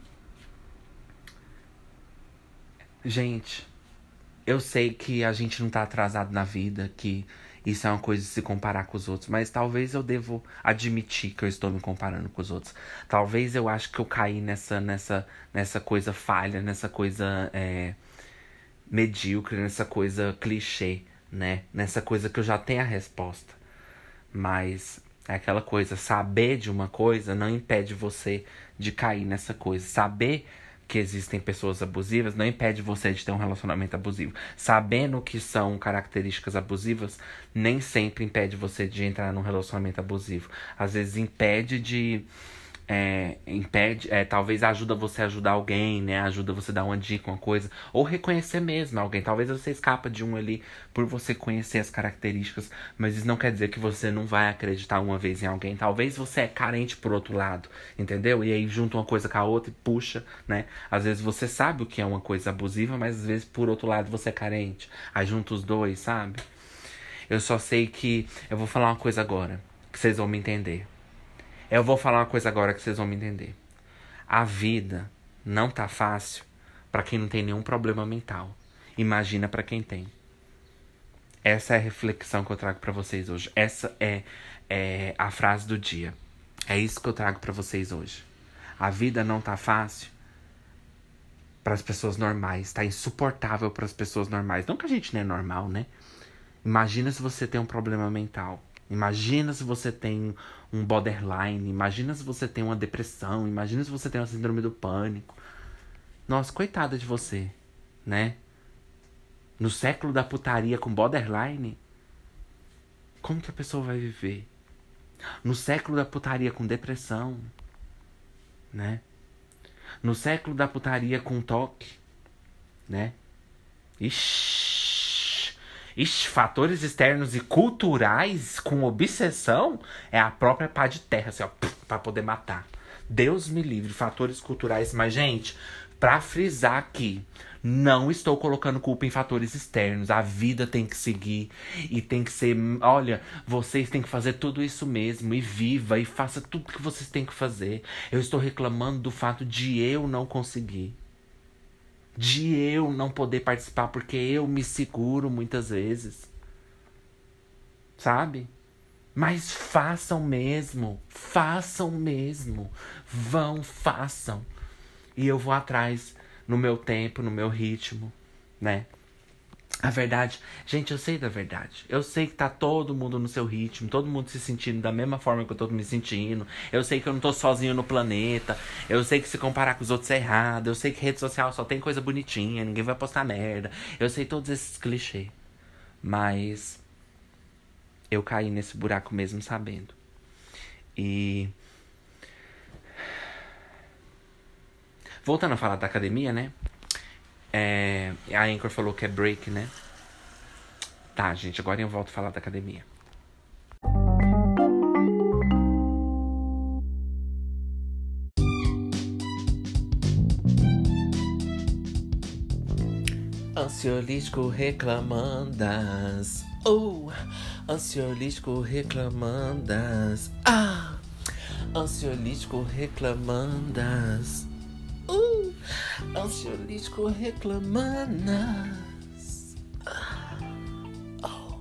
gente, eu sei que a gente não tá atrasado na vida, que isso é uma coisa de se comparar com os outros, mas talvez eu devo admitir que eu estou me comparando com os outros. Talvez eu acho que eu caí nessa, nessa, nessa coisa falha, nessa coisa é, medíocre, nessa coisa clichê, né? Nessa coisa que eu já tenho a resposta. Mas é aquela coisa, saber de uma coisa não impede você de cair nessa coisa. Saber que existem pessoas abusivas não impede você de ter um relacionamento abusivo. Sabendo que são características abusivas, nem sempre impede você de entrar num relacionamento abusivo. Às vezes impede de... É, impede, é, talvez ajuda você a ajudar alguém, né? Ajuda você a dar uma dica, uma coisa. Ou reconhecer mesmo alguém. Talvez você escapa de um ali por você conhecer as características. Mas isso não quer dizer que você não vai acreditar uma vez em alguém. Talvez você é carente por outro lado, entendeu? E aí junta uma coisa com a outra e puxa, né? Às vezes você sabe o que é uma coisa abusiva, mas às vezes por outro lado você é carente. Aí junta os dois, sabe? Eu só sei que... Eu vou falar uma coisa agora, que vocês vão me entender. Eu vou falar uma coisa agora que vocês vão me entender. A vida não tá fácil pra quem não tem nenhum problema mental. Imagina pra quem tem. Essa é a reflexão que eu trago pra vocês hoje. Essa é, é a frase do dia. É isso que eu trago pra vocês hoje. A vida não tá fácil para as pessoas normais. Tá insuportável para as pessoas normais. Não que a gente não é normal, né? Imagina se você tem um problema mental. Imagina se você tem um borderline. Imagina se você tem uma depressão. Imagina se você tem uma síndrome do pânico. Nossa, coitada de você, né? No século da putaria com borderline, como que a pessoa vai viver? No século da putaria com depressão, né? No século da putaria com toque, né? Ixi, ixi, fatores externos e culturais com obsessão é a própria pá de terra, assim, ó, pra poder matar. Deus me livre, fatores culturais. Mas, gente, pra frisar aqui, não estou colocando culpa em fatores externos. A vida tem que seguir e tem que ser... Olha, vocês têm que fazer tudo isso mesmo. E viva, e faça tudo que vocês têm que fazer. Eu estou reclamando do fato de eu não conseguir. De eu não poder participar porque eu me seguro muitas vezes. Sabe? Mas façam mesmo. Façam mesmo. Vão, façam. E eu vou atrás... no meu tempo, no meu ritmo, né? A verdade... Gente, eu sei da verdade. Eu sei que tá todo mundo no seu ritmo. Todo mundo se sentindo da mesma forma que eu tô me sentindo. Eu sei que eu não tô sozinho no planeta. Eu sei que se comparar com os outros é errado. Eu sei que rede social só tem coisa bonitinha. Ninguém vai postar merda. Eu sei todos esses clichês. Mas... eu caí nesse buraco mesmo sabendo. E... voltando a falar da academia, né? É, a Anchor falou que é break, né? Tá, gente, agora eu volto a falar da academia. Ansiolítico reclamandas. Oh, ansiolítico reclamandas. Ah, ansiolítico reclamandas. Uh, ansiolítico reclamanas. Oh.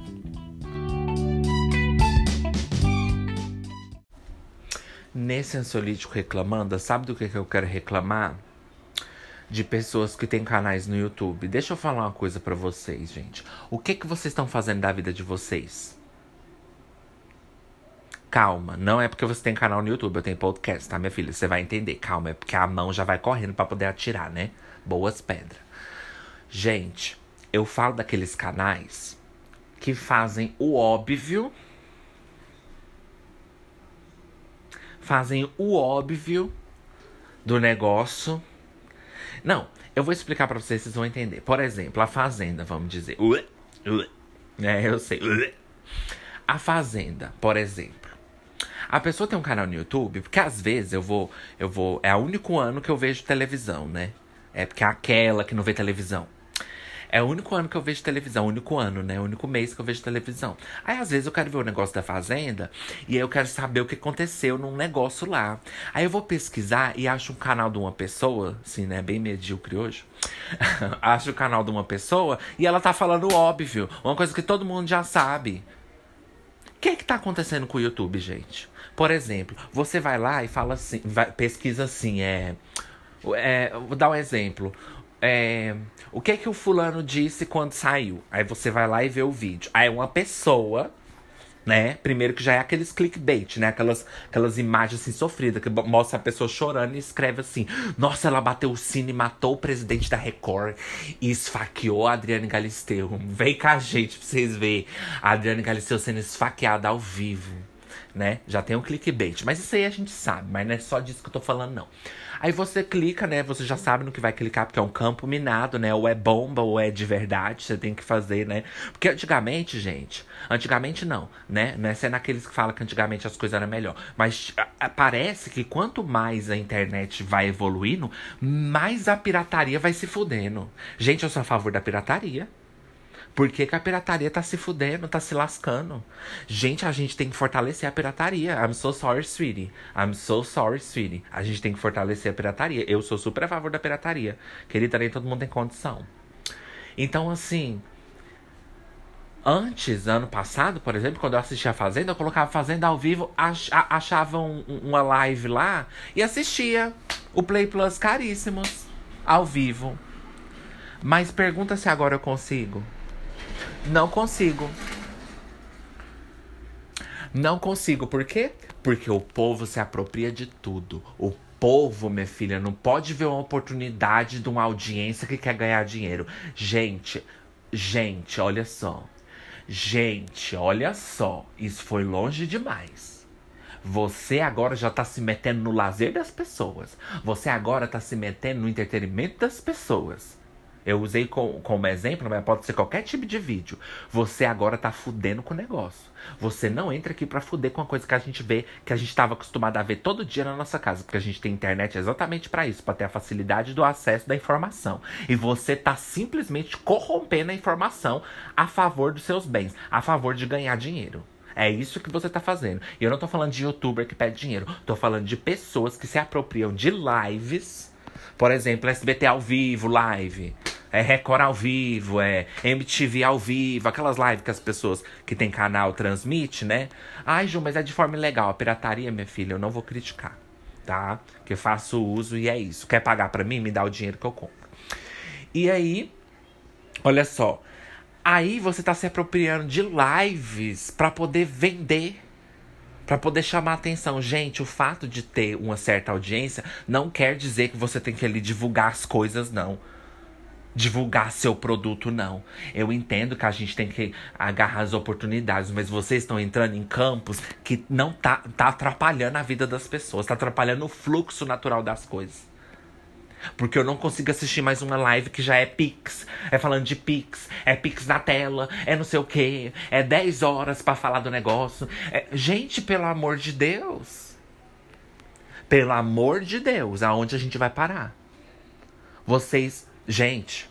Nesse ansiolítico reclamanda, sabe do que, que eu quero reclamar? De pessoas que têm canais no YouTube. Deixa eu falar uma coisa pra vocês, gente. O que, que vocês estão fazendo da vida de vocês? Calma, não é porque você tem canal no YouTube, eu tenho podcast, tá, minha filha? Você vai entender, calma, é porque a mão já vai correndo pra poder atirar, né? Boas pedras. Gente, eu falo daqueles canais que fazem o óbvio. Fazem o óbvio do negócio. Não, eu vou explicar pra vocês, vocês vão entender. Por exemplo, a Fazenda, vamos dizer. É, eu sei. A Fazenda, por exemplo. A pessoa tem um canal no YouTube, porque às vezes eu vou, eu vou... é o único ano que eu vejo televisão, né? É porque é aquela que não vê televisão. É o único ano que eu vejo televisão, o único ano, né? O único mês que eu vejo televisão. Aí, às vezes, eu quero ver o negócio da Fazenda e aí eu quero saber o que aconteceu num negócio lá. Aí eu vou pesquisar e acho um canal de uma pessoa, assim, né? Bem medíocre hoje. Acho o canal de uma pessoa e ela tá falando óbvio. Uma coisa que todo mundo já sabe. O que é que tá acontecendo com o YouTube, gente? Por exemplo, você vai lá e fala assim, vai, pesquisa assim, é, é... Vou dar um exemplo. É, o que é que o fulano disse quando saiu? Aí você vai lá e vê o vídeo. Aí uma pessoa, né? Primeiro que já é aqueles clickbait, né? Aquelas, aquelas imagens assim sofridas, que mostra a pessoa chorando e escreve assim: nossa, ela bateu o sino e matou o presidente da Record e esfaqueou a Adriane Galisteu. Vem com a gente pra vocês verem a Adriane Galisteu sendo esfaqueada ao vivo, né? Já tem um clickbait. Mas isso aí a gente sabe, mas não é só disso que eu tô falando, não. Aí você clica, né? Você já sabe no que vai clicar, porque é um campo minado, né? Ou é bomba, ou é de verdade. Você tem que fazer, né? Porque antigamente, gente... Antigamente não, né? Não é sendo aqueles que falam que antigamente as coisas eram melhor. Mas a, a, parece que quanto mais a internet vai evoluindo, mais a pirataria vai se fudendo. Gente, eu sou a favor da pirataria. Por que que a pirataria tá se fudendo, tá se lascando? Gente, a gente tem que fortalecer a pirataria. I'm so sorry, sweetie. I'm so sorry, sweetie. A gente tem que fortalecer a pirataria. Eu sou super a favor da pirataria. Querida, nem todo mundo tem condição. Então, assim... Antes, ano passado, por exemplo, quando eu assistia a Fazenda, eu colocava Fazenda ao vivo, ach achava um, uma live lá e assistia o Play Plus caríssimos, ao vivo. Mas pergunta se agora eu consigo. Não consigo. Não consigo. Por quê? Porque o povo se apropria de tudo. O povo, minha filha, não pode ver uma oportunidade de uma audiência que quer ganhar dinheiro. Gente, gente, olha só. Gente, olha só, isso foi longe demais. Você agora já tá se metendo no lazer das pessoas. Você agora tá se metendo no entretenimento das pessoas. Eu usei com, como exemplo, mas pode ser qualquer tipo de vídeo. Você agora tá fudendo com o negócio. Você não entra aqui pra fuder com uma coisa que a gente vê, que a gente tava acostumado a ver todo dia na nossa casa. Porque a gente tem internet exatamente pra isso, pra ter a facilidade do acesso da informação. E você tá simplesmente corrompendo a informação a favor dos seus bens, a favor de ganhar dinheiro. É isso que você tá fazendo. E eu não tô falando de youtuber que pede dinheiro. Tô falando de pessoas que se apropriam de lives. Por exemplo, S B T ao vivo, live. É Record ao vivo, é M T V ao vivo. Aquelas lives que as pessoas que tem canal transmitem, né? Ai, Ju, mas é de forma ilegal. A pirataria, minha filha, eu não vou criticar, tá? Que eu faço uso e é isso. Quer pagar pra mim? Me dá o dinheiro que eu compro. E aí, olha só. Aí você tá se apropriando de lives pra poder vender. Pra poder chamar atenção. Gente, o fato de ter uma certa audiência não quer dizer que você tem que ali divulgar as coisas, não. Divulgar seu produto, não. Eu entendo que a gente tem que agarrar as oportunidades, mas vocês estão entrando em campos que não tá, tá atrapalhando a vida das pessoas. Tá atrapalhando o fluxo natural das coisas. Porque eu não consigo assistir mais uma live que já é Pix. É falando de Pix. É Pix na tela. É não sei o quê. É dez horas pra falar do negócio. É... Gente, pelo amor de Deus. Pelo amor de Deus. Aonde a gente vai parar? Vocês... Gente...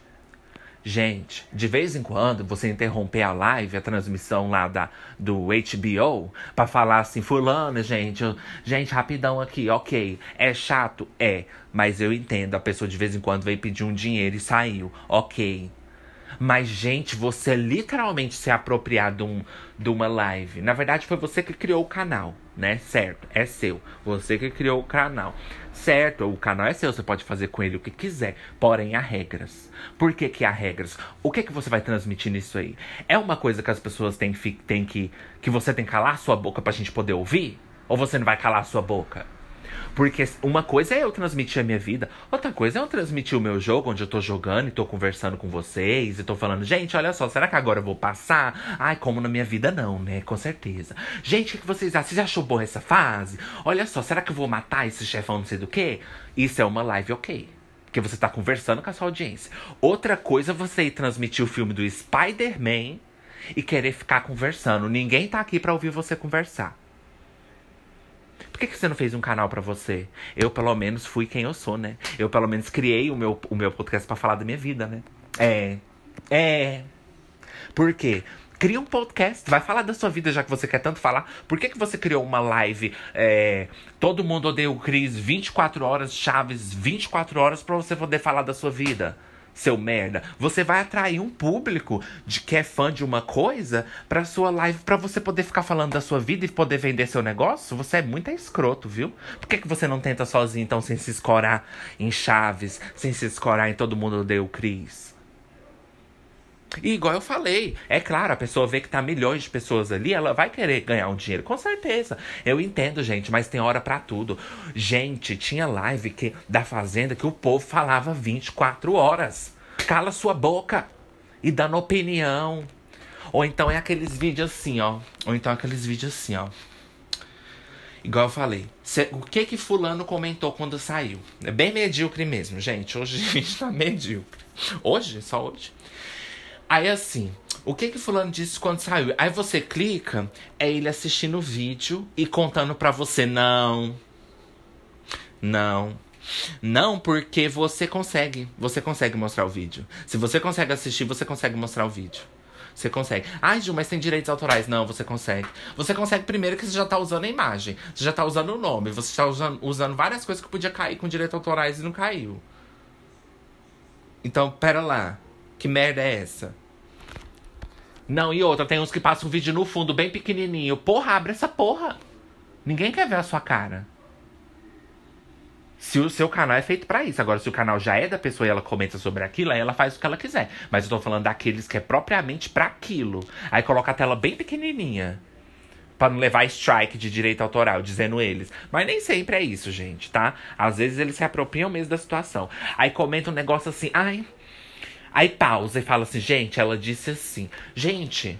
Gente, de vez em quando você interromper a live, a transmissão lá da, do H B O, pra falar assim, fulano, gente, eu, gente, rapidão aqui, ok, é chato? É, mas eu entendo, a pessoa de vez em quando veio pedir um dinheiro e saiu, ok. Mas, gente, você literalmente se apropriar de, um, de uma live. Na verdade, foi você que criou o canal, né? Certo, é seu. Você que criou o canal. Certo, o canal é seu, você pode fazer com ele o que quiser. Porém, há regras. Por que que há regras? O que que você vai transmitir nisso aí? É uma coisa que as pessoas têm, têm que... Que você tem que calar a sua boca pra gente poder ouvir? Ou você não vai calar a sua boca? Porque uma coisa é eu transmitir a minha vida, outra coisa é eu transmitir o meu jogo, onde eu tô jogando e tô conversando com vocês, e tô falando, gente, olha só, será que agora eu vou passar? Ai, como na minha vida não, né? Com certeza. Gente, o que, que vocês acham? Vocês achou boa essa fase? Olha só, será que eu vou matar esse chefão não sei do quê? Isso é uma live ok. Porque você tá conversando com a sua audiência. Outra coisa é você ir transmitir o filme do Spider-Man e querer ficar conversando. Ninguém tá aqui pra ouvir você conversar. Por que que você não fez um canal pra você? Eu, pelo menos, fui quem eu sou, né? Eu, pelo menos, criei o meu, o meu podcast pra falar da minha vida, né? É. É. Por quê? Cria um podcast, vai falar da sua vida, já que você quer tanto falar. Por que que você criou uma live, é, Todo Mundo Odeia o Chris, vinte e quatro horas, Chaves, vinte e quatro horas, pra você poder falar da sua vida? Seu merda. Você vai atrair um público de que é fã de uma coisa pra sua live, pra você poder ficar falando da sua vida e poder vender seu negócio? Você é muito escroto, viu? Por que que você não tenta sozinho, então, sem se escorar em Chaves, sem se escorar em Todo Mundo Odeia o Chris? E igual eu falei, é claro, a pessoa vê que tá milhões de pessoas ali, ela vai querer ganhar um dinheiro, com certeza. Eu entendo, gente, mas tem hora pra tudo. Gente, tinha live que, da Fazenda que o povo falava vinte e quatro horas. Cala sua boca. E dando opinião. Ou então é aqueles vídeos assim, ó. Ou então aqueles vídeos assim, ó. Igual eu falei, cê, o que que fulano comentou quando saiu? É bem medíocre mesmo, gente. Hoje a gente tá medíocre. Hoje? Só hoje? Aí assim, o que que fulano disse quando saiu? Aí você clica, é ele assistindo o vídeo e contando pra você. Não. Não. Não, porque você consegue. Você consegue mostrar o vídeo. Se você consegue assistir, você consegue mostrar o vídeo. Você consegue. Ai, Ju, mas tem direitos autorais. Não, você consegue. Você consegue primeiro que você já tá usando a imagem. Você já tá usando o nome. Você tá usando, usando várias coisas que podia cair com direitos autorais e não caiu. Então, pera lá. Que merda é essa? Não, e outra, tem uns que passam um vídeo no fundo bem pequenininho. Porra, abre essa porra. Ninguém quer ver a sua cara. Se o seu canal é feito pra isso. Agora, se o canal já é da pessoa e ela comenta sobre aquilo, aí ela faz o que ela quiser. Mas eu tô falando daqueles que é propriamente pra aquilo. Aí coloca a tela bem pequenininha. Pra não levar strike de direito autoral, dizendo eles. Mas nem sempre é isso, gente, tá? Às vezes eles se apropriam mesmo da situação. Aí comenta um negócio assim, ai... Aí pausa e fala assim, gente, ela disse assim... Gente...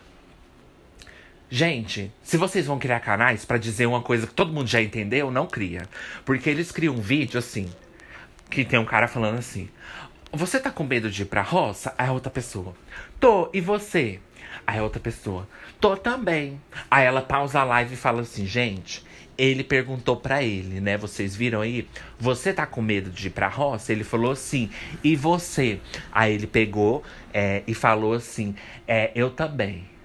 Gente, se vocês vão criar canais pra dizer uma coisa que todo mundo já entendeu, não cria. Porque eles criam um vídeo assim, que tem um cara falando assim, você tá com medo de ir pra roça? Aí a outra pessoa, tô, e você? Aí a outra pessoa, tô também. Aí ela pausa a live e fala assim, gente, ele perguntou pra ele, né, vocês viram aí? Você tá com medo de ir pra roça? Ele falou assim, e você? Aí ele pegou é, e falou assim, é, eu também.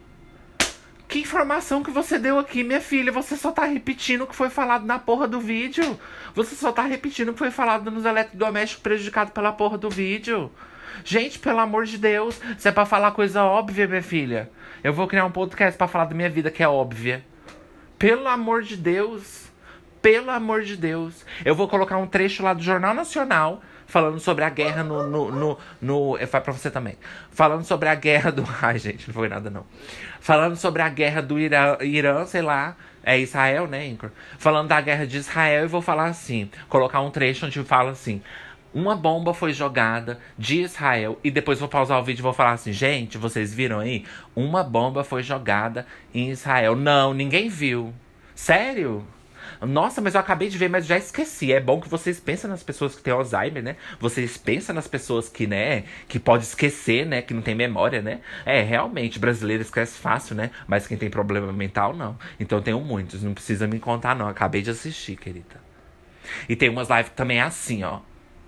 Que informação que você deu aqui, minha filha? Você só tá repetindo o que foi falado na porra do vídeo. Você só tá repetindo o que foi falado nos eletrodomésticos prejudicados pela porra do vídeo. Gente, pelo amor de Deus. Se é pra falar coisa óbvia, minha filha, eu vou criar um podcast pra falar da minha vida que é óbvia. Pelo amor de Deus. Pelo amor de Deus. Eu vou colocar um trecho lá do Jornal Nacional falando sobre a guerra no... no, no, no vai pra você também. Falando sobre a guerra do... Ai, gente, não foi nada, não. Falando sobre a guerra do Irã, Irã, sei lá. É Israel, né, Incor? Falando da guerra de Israel, eu vou falar assim. Colocar um trecho onde fala assim. Uma bomba foi jogada de Israel. E depois vou pausar o vídeo e vou falar assim. Gente, vocês viram aí? Uma bomba foi jogada em Israel. Não, ninguém viu. Sério? Nossa, mas eu acabei de ver, mas já esqueci. É bom que vocês pensam nas pessoas que têm Alzheimer, né? Vocês pensam nas pessoas que, né, que pode esquecer, né? Que não tem memória, né? É, realmente, brasileiro esquece fácil, né? Mas quem tem problema mental, não. Então eu tenho muitos, não precisa me contar, não. Acabei de assistir, querida. E tem umas lives que também é assim, ó.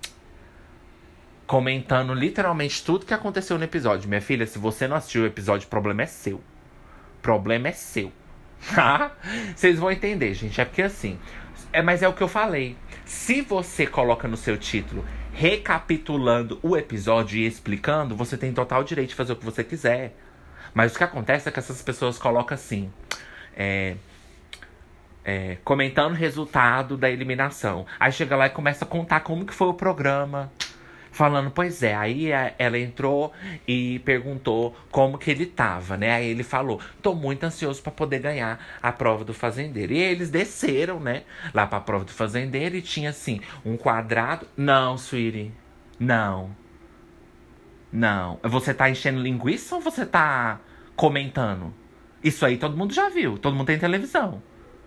Comentando literalmente tudo que aconteceu no episódio. Minha filha, se você não assistiu o episódio, o problema é seu. O problema é seu. Vocês vão entender, gente. É porque assim, é, mas é o que eu falei. Se você coloca no seu título recapitulando o episódio e explicando, você tem total direito de fazer o que você quiser. Mas o que acontece é que essas pessoas colocam assim, é, é, comentando o resultado da eliminação. Aí chega lá e começa a contar como que foi o programa. Falando, pois é, aí ela entrou e perguntou como que ele tava, né? Aí ele falou, tô muito ansioso pra poder ganhar a prova do fazendeiro. E eles desceram, né, lá pra prova do fazendeiro e tinha assim, um quadrado. Não, sweetie, não. Não. Você tá enchendo linguiça ou você tá comentando? Isso aí todo mundo já viu, todo mundo tem televisão.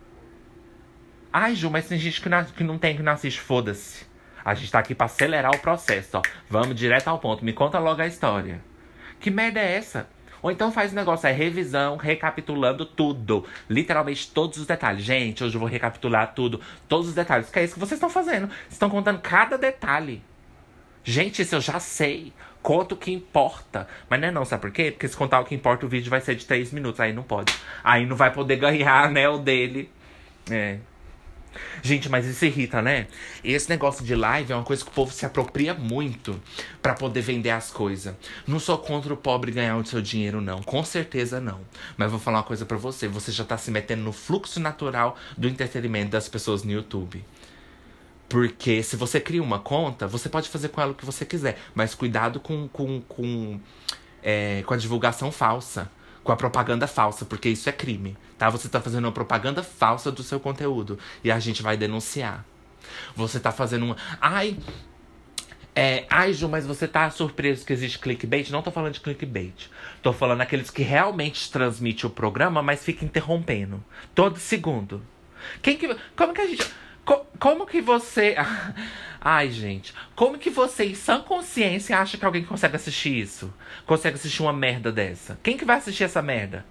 Ai, Ju, mas tem gente que não, que não tem, que não assiste, foda-se. A gente tá aqui pra acelerar o processo, ó. Vamos direto ao ponto. Me conta logo a história. Que merda é essa? Ou então faz o negócio, é revisão, recapitulando tudo. Literalmente todos os detalhes. Gente, hoje eu vou recapitular tudo. Todos os detalhes. Que é isso que vocês estão fazendo. Vocês estão contando cada detalhe. Gente, isso eu já sei. Conta o que importa. Mas não é não, sabe por quê? Porque se contar o que importa, o vídeo vai ser de três minutos. Aí não pode. Aí não vai poder ganhar, né, o dele. É... Gente, mas isso irrita, né? E esse negócio de live é uma coisa que o povo se apropria muito pra poder vender as coisas. Não sou contra o pobre ganhar o seu dinheiro, não. Com certeza não. Mas vou falar uma coisa pra você. Você já tá se metendo no fluxo natural do entretenimento das pessoas no YouTube. Porque se você cria uma conta, você pode fazer com ela o que você quiser. Mas cuidado com, com, com, é, com a divulgação falsa. Com a propaganda falsa, porque isso é crime, tá? Você tá fazendo uma propaganda falsa do seu conteúdo e a gente vai denunciar. Você tá fazendo uma... Ai, é... Ai, Ju, mas você tá surpreso que existe clickbait? Não tô falando de clickbait. Tô falando aqueles que realmente transmitem o programa, mas fica interrompendo. Todo segundo. Quem que... Como que a gente... Co como que você... Ai, gente. Como que você, em sã consciência, acha que alguém consegue assistir isso? Consegue assistir uma merda dessa? Quem que vai assistir essa merda?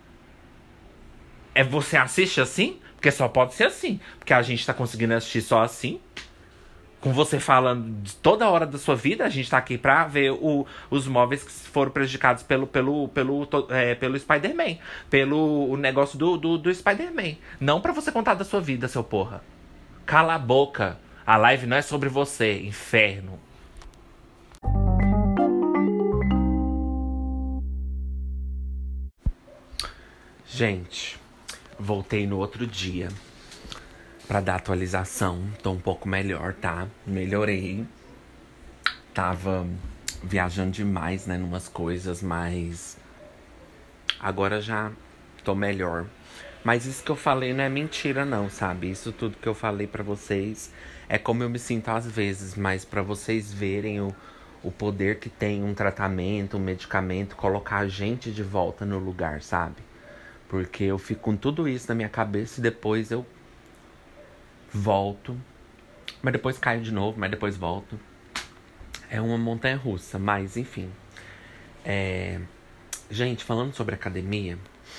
É você assiste assim? Porque só pode ser assim. Porque a gente tá conseguindo assistir só assim. Com você falando de toda hora da sua vida, a gente tá aqui pra ver o, os móveis que foram prejudicados pelo, pelo, pelo, é, pelo Spider-Man. Pelo o negócio do, do, do Spider-Man. Não pra você contar da sua vida, seu porra. Cala a boca. A live não é sobre você, inferno. Gente, voltei no outro dia pra dar atualização. Tô um pouco melhor, tá? Melhorei. Tava viajando demais, né, numas coisas, mas agora já tô melhor. Mas isso que eu falei não é mentira não, sabe? Isso tudo que eu falei pra vocês é como eu me sinto às vezes, mas pra vocês verem o, o poder que tem um tratamento, um medicamento, colocar a gente de volta no lugar, sabe? Porque eu fico com tudo isso na minha cabeça e depois eu volto. Mas depois caio de novo, mas depois volto. É uma montanha russa, mas enfim. É... Gente, falando sobre academia.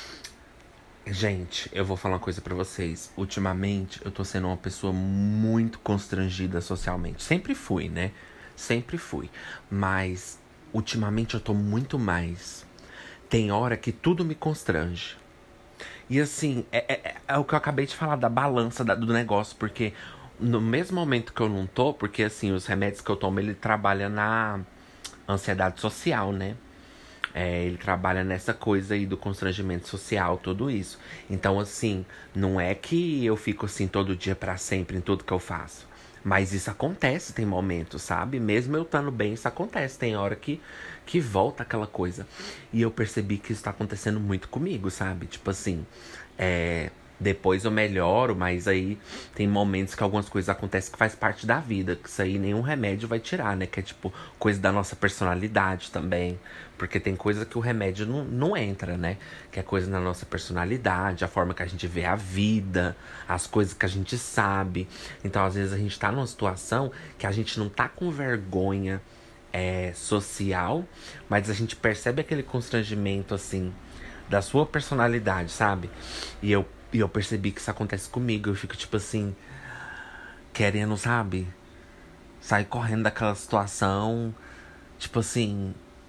Gente, eu vou falar uma coisa pra vocês. Ultimamente, eu tô sendo uma pessoa muito constrangida socialmente. Sempre fui, né? Sempre fui. Mas, ultimamente, eu tô muito mais. Tem hora que tudo me constrange. E assim, é, é, é o que eu acabei de falar da balança da, do negócio. Porque no mesmo momento que eu não tô... Porque assim, os remédios que eu tomo, ele trabalha na ansiedade social, né? É, ele trabalha nessa coisa aí do constrangimento social, tudo isso. Então, assim, não é que eu fico assim todo dia pra sempre em tudo que eu faço. Mas isso acontece, tem momentos, sabe? Mesmo eu estando bem, isso acontece. Tem hora que, que volta aquela coisa. E eu percebi que isso tá acontecendo muito comigo, sabe? Tipo assim, é... Depois eu melhoro, mas aí tem momentos que algumas coisas acontecem que faz parte da vida. Que isso aí nenhum remédio vai tirar, né? Que é tipo coisa da nossa personalidade também. Porque tem coisa que o remédio não, não entra, né? Que é coisa da nossa personalidade, a forma que a gente vê a vida, as coisas que a gente sabe. Então, às vezes, a gente tá numa situação que a gente não tá com vergonha é, social, mas a gente percebe aquele constrangimento, assim, da sua personalidade, sabe? E eu E eu percebi que isso acontece comigo. Eu fico, tipo assim, querendo, sabe? Sair correndo daquela situação. Tipo assim.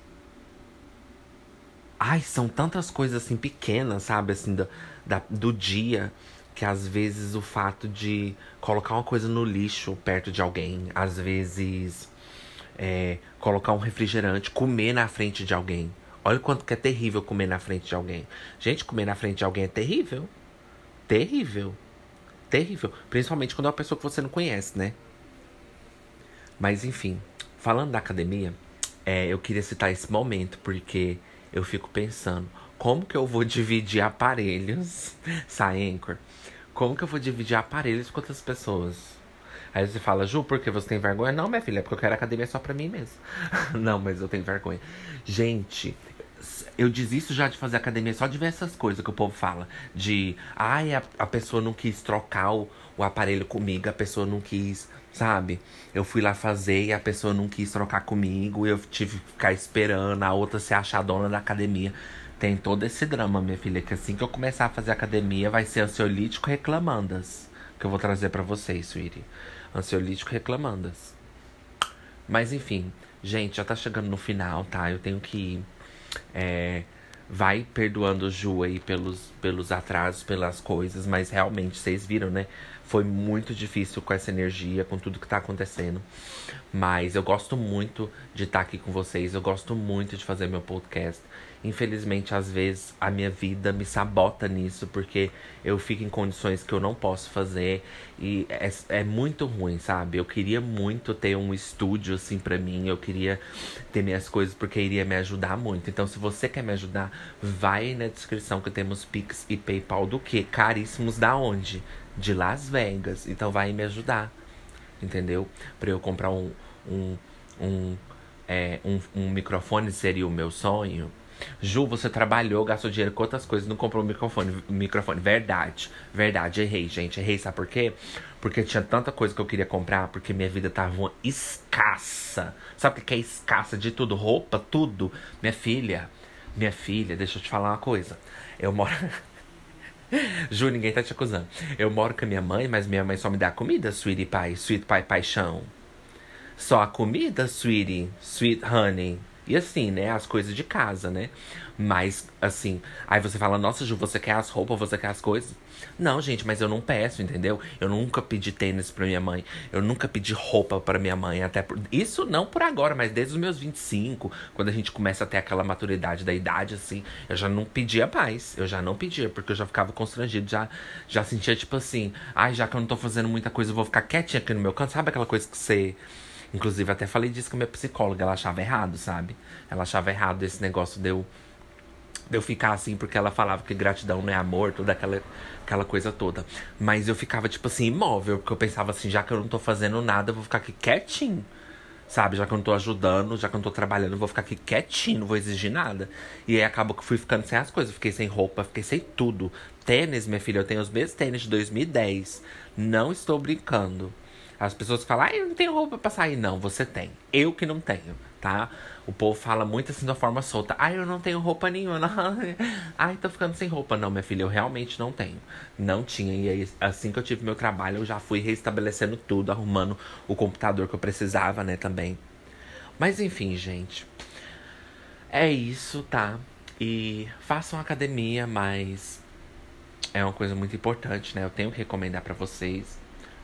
Ai, são tantas coisas, assim, pequenas, sabe? Assim, do, da, do dia. Que às vezes o fato de colocar uma coisa no lixo perto de alguém. Às vezes, é, colocar um refrigerante, comer na frente de alguém. Olha o quanto que é terrível comer na frente de alguém. Gente, comer na frente de alguém é terrível. Terrível. Terrível. Principalmente quando é uma pessoa que você não conhece, né? Mas enfim, falando da academia, é, eu queria citar esse momento, porque eu fico pensando, como que eu vou dividir aparelhos, sai Anchor? Como que eu vou dividir aparelhos com outras pessoas? Aí você fala, Ju, por que você tem vergonha? Não, minha filha, é porque eu quero academia só pra mim mesmo. Não, mas eu tenho vergonha. Gente, eu desisto já de fazer academia só de ver essas coisas que o povo fala. De, ai, a, a pessoa não quis trocar o, o aparelho comigo, a pessoa não quis, sabe? Eu fui lá fazer e a pessoa não quis trocar comigo, eu tive que ficar esperando a outra se achar dona da academia. Tem todo esse drama, minha filha, que assim que eu começar a fazer academia vai ser ansiolítico reclamandas. Que eu vou trazer pra vocês, sweetie. Ansiolítico reclamandas. Mas enfim, gente, já tá chegando no final, tá? Eu tenho que ir. É, vai perdoando o Ju aí pelos, pelos atrasos, pelas coisas. Mas realmente, vocês viram, né? Foi muito difícil com essa energia, com tudo que tá acontecendo. Mas eu gosto muito de estar aqui com vocês. Eu gosto muito de fazer meu podcast. Infelizmente, às vezes, a minha vida me sabota nisso. Porque eu fico em condições que eu não posso fazer. E é, é muito ruim, sabe? Eu queria muito ter um estúdio, assim, pra mim. Eu queria ter minhas coisas, porque iria me ajudar muito. Então, se você quer me ajudar, vai na descrição que temos Pix e PayPal do quê? Caríssimos da onde? De Las Vegas. Então, vai me ajudar. Entendeu? Pra eu comprar um... um, um É, um, um microfone seria o meu sonho. Ju, você trabalhou, gastou dinheiro com outras coisas, não comprou um microfone, microfone. Verdade, verdade, errei, gente. Errei, sabe por quê? Porque tinha tanta coisa que eu queria comprar, porque minha vida tava uma escassa. Sabe o que é escassa de tudo? Roupa, tudo. Minha filha, minha filha, deixa eu te falar uma coisa. Eu moro... Ju, ninguém tá te acusando. Eu moro com a minha mãe, mas minha mãe só me dá comida, sweetie pai, sweet pai paixão. Só a comida, sweetie, sweet honey. E assim, né? As coisas de casa, né? Mas, assim, aí você fala, nossa, Ju, você quer as roupas, você quer as coisas? Não, gente, mas eu não peço, entendeu? Eu nunca pedi tênis pra minha mãe. Eu nunca pedi roupa pra minha mãe. Até por... Isso não por agora, mas desde os meus vinte e cinco, quando a gente começa a ter aquela maturidade da idade, assim, eu já não pedia mais. Eu já não pedia, porque eu já ficava constrangido, já, já sentia tipo assim, ai, já que eu não tô fazendo muita coisa, eu vou ficar quietinha aqui no meu canto. Sabe aquela coisa que você. Inclusive, até falei disso com a minha psicóloga, ela achava errado, sabe? Ela achava errado esse negócio de eu, de eu ficar assim, porque ela falava que gratidão não é amor, toda aquela, aquela coisa toda. Mas eu ficava, tipo assim, imóvel, porque eu pensava assim, já que eu não tô fazendo nada, eu vou ficar aqui quietinho. Sabe, já que eu não tô ajudando, já que eu não tô trabalhando, eu vou ficar aqui quietinho, não vou exigir nada. E aí acabou que eu fui ficando sem as coisas, fiquei sem roupa, fiquei sem tudo. Tênis, minha filha, eu tenho os mesmos tênis de dois mil e dez. Não estou brincando. As pessoas falam, ah, eu não tenho roupa pra sair. Não, você tem. Eu que não tenho, tá? O povo fala muito assim, de uma forma solta. Ah, eu não tenho roupa nenhuma. Não. Ai, tô ficando sem roupa. Não, minha filha, eu realmente não tenho. Não tinha. E aí, assim que eu tive meu trabalho, eu já fui restabelecendo tudo, arrumando o computador que eu precisava, né, também. Mas enfim, gente. É isso, tá? E façam academia, mas é uma coisa muito importante, né? Eu tenho que recomendar pra vocês.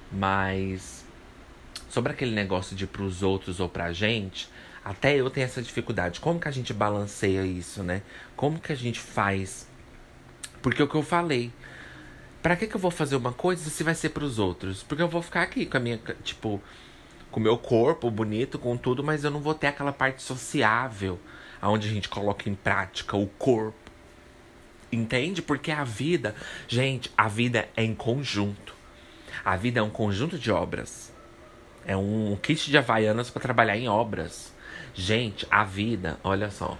Mas sobre aquele negócio de ir pros outros ou pra gente, até eu tenho essa dificuldade. Como que a gente balanceia isso, né? Como que a gente faz? Porque o que eu falei, pra que que eu vou fazer uma coisa se vai ser pros outros? Porque eu vou ficar aqui com a minha, tipo, com o meu corpo bonito, com tudo, mas eu não vou ter aquela parte sociável, onde a gente coloca em prática o corpo. Entende? Porque a vida, gente, a vida é em conjunto. A vida é um conjunto de obras. É um kit de Havaianas pra trabalhar em obras. Gente, a vida, olha só.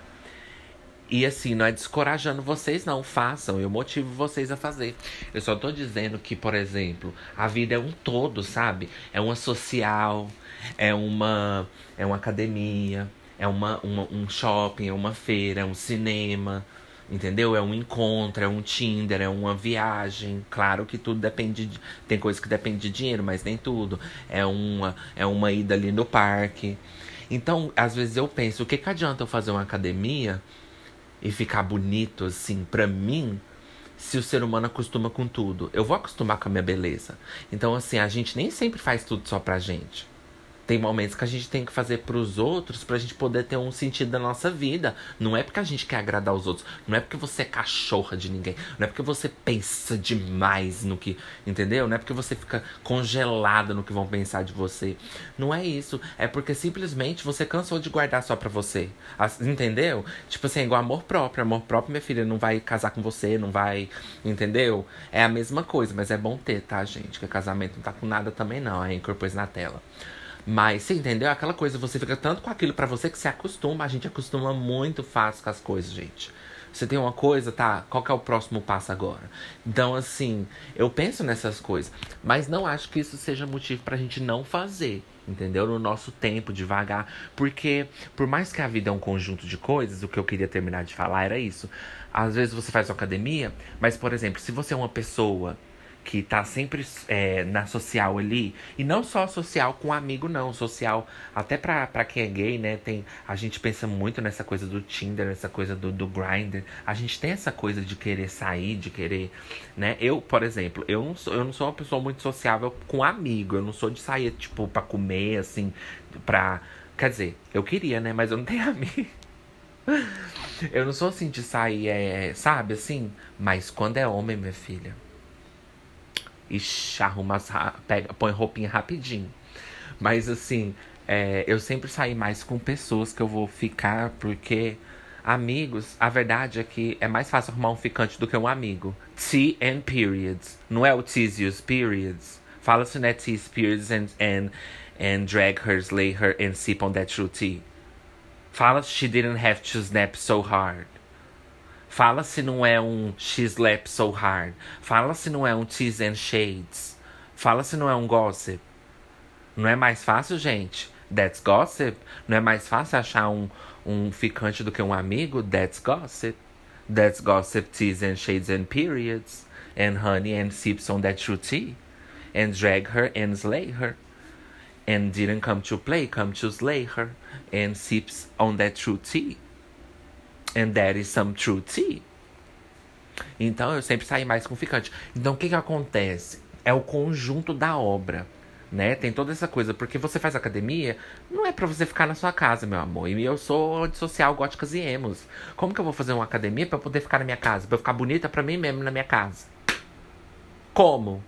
E assim, não é descorajando vocês, não. Façam, eu motivo vocês a fazer. Eu só tô dizendo que, por exemplo, a vida é um todo, sabe? É uma social, é uma, é uma academia, é uma, uma, um shopping, é uma feira, é um cinema. Entendeu? É um encontro, é um Tinder, é uma viagem. Claro que tudo depende de... Tem coisa que depende de dinheiro, mas nem tudo. É uma, é uma ida ali no parque. Então, às vezes eu penso, o que que adianta eu fazer uma academia e ficar bonito, assim, pra mim, se o ser humano acostuma com tudo? Eu vou acostumar com a minha beleza. Então, assim, a gente nem sempre faz tudo só pra gente. Tem momentos que a gente tem que fazer pros outros pra gente poder ter um sentido da nossa vida. Não é porque a gente quer agradar os outros. Não é porque você é cachorra de ninguém. Não é porque você pensa demais no que... Entendeu? Não é porque você fica congelada no que vão pensar de você. Não é isso. É porque simplesmente você cansou de guardar só pra você. Entendeu? Tipo assim, igual amor próprio. Amor próprio, minha filha, não vai casar com você, não vai... Entendeu? É a mesma coisa, mas é bom ter, tá, gente? Que casamento não tá com nada também, não. Aí incorpôs na tela. Mas, você entendeu? Aquela coisa, você fica tanto com aquilo pra você que você acostuma. A gente acostuma muito fácil com as coisas, gente. Você tem uma coisa, tá? Qual que é o próximo passo agora? Então, assim, eu penso nessas coisas. Mas não acho que isso seja motivo pra gente não fazer. Entendeu? No nosso tempo, devagar. Porque, por mais que a vida é um conjunto de coisas, o que eu queria terminar de falar era isso. Às vezes você faz uma academia, mas, por exemplo, se você é uma pessoa que tá sempre é, na social ali. E não só social com amigo, não. Social até pra, pra quem é gay, né? Tem, a gente pensa muito nessa coisa do Tinder, nessa coisa do, do Grindr. A gente tem essa coisa de querer sair, de querer... né? Eu, por exemplo, eu não sou, eu não sou uma pessoa muito sociável com amigo. Eu não sou de sair, tipo, pra comer, assim, pra... Quer dizer, eu queria, né? Mas eu não tenho amigo. Eu não sou assim de sair, é, sabe, assim? Mas quando é homem, minha filha... Ixi, arruma, pega, põe roupinha rapidinho. Mas assim, é, eu sempre saio mais com pessoas que eu vou ficar, porque amigos, a verdade é que é mais fácil arrumar um ficante do que um amigo. T and periods. Não é o T's e os periods. Fala-se, né, T's, periods and, and, and drag her, slay her and sip on that true tea. Fala-se she didn't have to snap so hard. Fala se não é um She Slept So Hard. Fala se não é um Teas and Shades. Fala se não é um gossip. Não é mais fácil, gente? That's gossip. Não é mais fácil achar um, um ficante do que um amigo? That's gossip. That's gossip, teas and shades and periods. And honey and sips on that true tea. And drag her and slay her. And didn't come to play, come to slay her. And sips on that true tea. And that is some true tea. Então eu sempre saí mais com ficante. Então o que que acontece? É o conjunto da obra, né? Tem toda essa coisa. Porque você faz academia, não é pra você ficar na sua casa, meu amor. E eu sou antissocial, góticas e emos. Como que eu vou fazer uma academia pra eu poder ficar na minha casa? Pra eu ficar bonita pra mim mesmo na minha casa? Como?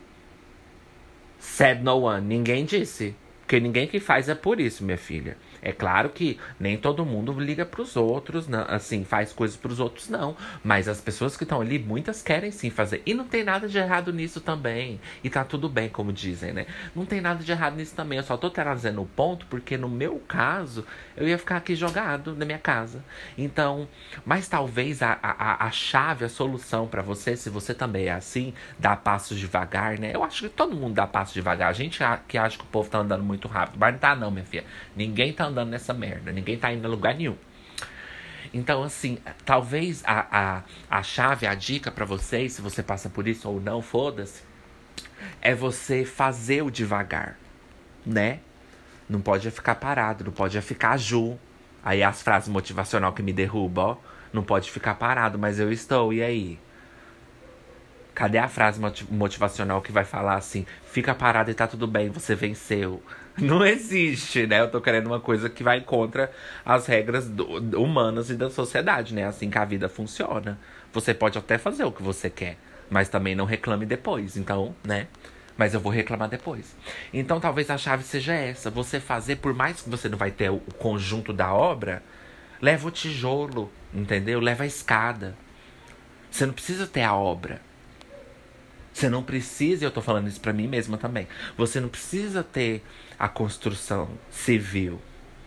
Said no one. Ninguém disse. Porque ninguém que faz é por isso, minha filha. É claro que nem todo mundo liga pros outros, não, assim, faz coisas pros outros, não. Mas as pessoas que estão ali, muitas querem sim fazer. E não tem nada de errado nisso também. E tá tudo bem, como dizem, né? Não tem nada de errado nisso também. Eu só tô trazendo o ponto porque no meu caso, eu ia ficar aqui jogado na minha casa. Então, mas talvez a, a, a chave, a solução pra você, se você também é assim, dá passos devagar, né? Eu acho que todo mundo dá passos devagar. A gente que acha que o povo tá andando muito rápido. Mas não tá não, minha filha. Ninguém tá andando nessa merda. Ninguém tá indo a lugar nenhum. Então, assim, talvez a, a, a chave, a dica pra vocês, se você passa por isso ou não, foda-se, é você fazer o devagar, né? Não pode ficar parado, não pode ficar Ju. Aí as frases motivacional que me derrubam, ó. Não pode ficar parado, mas eu estou, e aí? Cadê a frase motivacional que vai falar assim, fica parado e tá tudo bem, você venceu? Não existe, né? Eu tô querendo uma coisa que vai contra as regras do, humanas e da sociedade, né? Assim que a vida funciona. Você pode até fazer o que você quer, mas também não reclame depois, então, né? Mas eu vou reclamar depois. Então talvez a chave seja essa, você fazer, por mais que você não vai ter o conjunto da obra, leva o tijolo, entendeu? Leva a escada. Você não precisa ter a obra. Você não precisa, e eu tô falando isso pra mim mesma também, você não precisa ter a construção civil,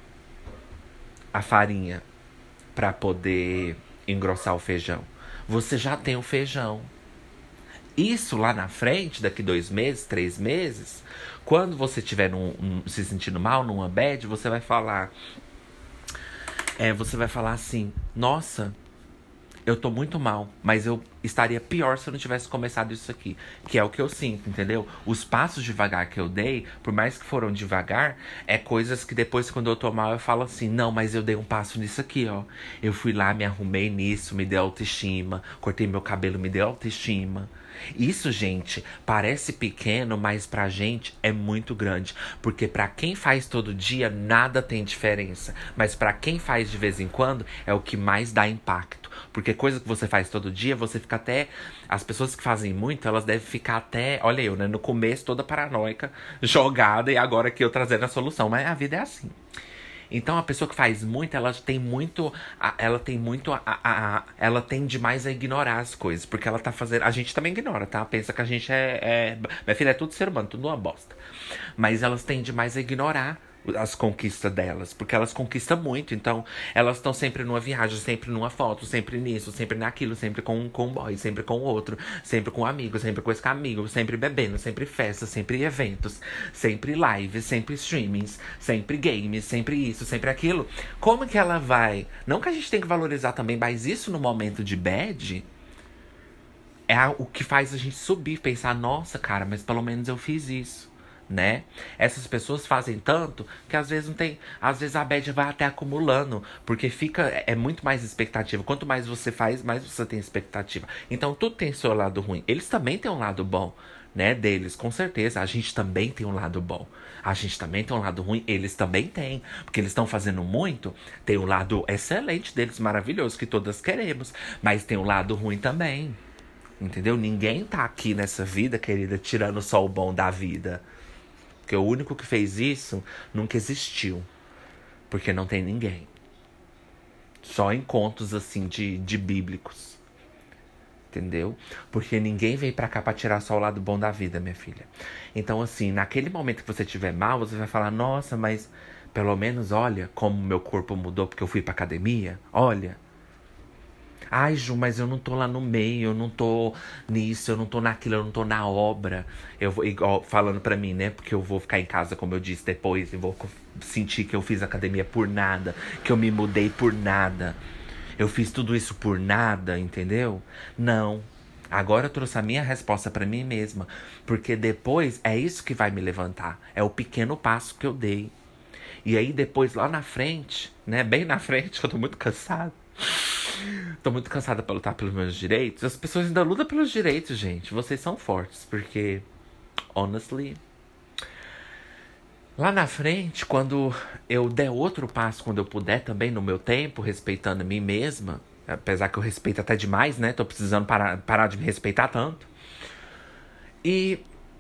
a farinha, pra poder engrossar o feijão. Você já tem o feijão. Isso lá na frente, daqui dois meses, três meses, quando você estiver num, um, se sentindo mal, numa bad, você vai falar... É, você vai falar assim, nossa... Eu tô muito mal, mas eu estaria pior se eu não tivesse começado isso aqui. Que é o que eu sinto, entendeu? Os passos devagar que eu dei, por mais que foram devagar, é coisas que depois, quando eu tô mal, eu falo assim, não, mas eu dei um passo nisso aqui, ó. Eu fui lá, me arrumei nisso, me deu autoestima. Cortei meu cabelo, me deu autoestima. Isso, gente, parece pequeno, mas pra gente é muito grande. Porque pra quem faz todo dia, nada tem diferença. Mas pra quem faz de vez em quando, é o que mais dá impacto. Porque coisa que você faz todo dia, você fica até... As pessoas que fazem muito, elas devem ficar até... Olha eu, né? No começo, toda paranoica, jogada. E agora que eu trazendo a solução. Mas a vida é assim. Então, a pessoa que faz muito, ela tem muito... Ela tem muito... A, a, a, ela tende mais a ignorar as coisas. Porque ela tá fazendo... A gente também ignora, tá? Pensa que a gente é... é minha filha é tudo ser humano, tudo uma bosta. Mas elas tendem mais a ignorar as conquistas delas, porque elas conquistam muito. Então, elas estão sempre numa viagem, sempre numa foto, sempre nisso, sempre naquilo, sempre com, com um boy, sempre com outro, sempre com um amigo, sempre com esse amigo, sempre bebendo, sempre festas, sempre eventos, sempre lives, sempre streamings, sempre games, sempre isso, sempre aquilo. Como que ela vai... Não que a gente tem que valorizar também, mas isso no momento de bad é o que faz a gente subir, pensar, nossa, cara, mas pelo menos eu fiz isso. Né? Essas pessoas fazem tanto que às vezes não tem. Às vezes a bad vai até acumulando. Porque fica. É muito mais expectativa. Quanto mais você faz, mais você tem expectativa. Então tudo tem seu lado ruim. Eles também têm um lado bom, né? Deles, com certeza. A gente também tem um lado bom. A gente também tem um lado ruim. Eles também têm. Porque eles estão fazendo muito. Tem um lado excelente deles, maravilhoso, que todas queremos. Mas tem um lado ruim também. Entendeu? Ninguém tá aqui nessa vida, querida, tirando só o bom da vida. Porque o único que fez isso nunca existiu. Porque não tem ninguém. Só em contos, assim, de, de bíblicos. Entendeu? Porque ninguém veio pra cá pra tirar só o lado bom da vida, minha filha. Então, assim, naquele momento que você estiver mal, você vai falar, nossa, mas pelo menos, olha como meu corpo mudou porque eu fui pra academia. Olha. Ai, Ju, mas eu não tô lá no meio, eu não tô nisso, eu não tô naquilo, eu não tô na obra. Eu vou, igual, falando pra mim, né? Porque eu vou ficar em casa, como eu disse depois, e vou sentir que eu fiz academia por nada, que eu me mudei por nada. Eu fiz tudo isso por nada, entendeu? Não. Agora eu trouxe a minha resposta pra mim mesma. Porque depois é isso que vai me levantar. É o pequeno passo que eu dei. E aí depois, lá na frente, né? Bem na frente, eu tô muito cansada. Tô muito cansada pra lutar pelos meus direitos. As pessoas ainda lutam pelos direitos, gente. Vocês são fortes, porque... honestly... lá na frente, quando eu der outro passo, quando eu puder também, no meu tempo, respeitando a mim mesma... apesar que eu respeito até demais, né? Tô precisando parar, parar de me respeitar tanto. E...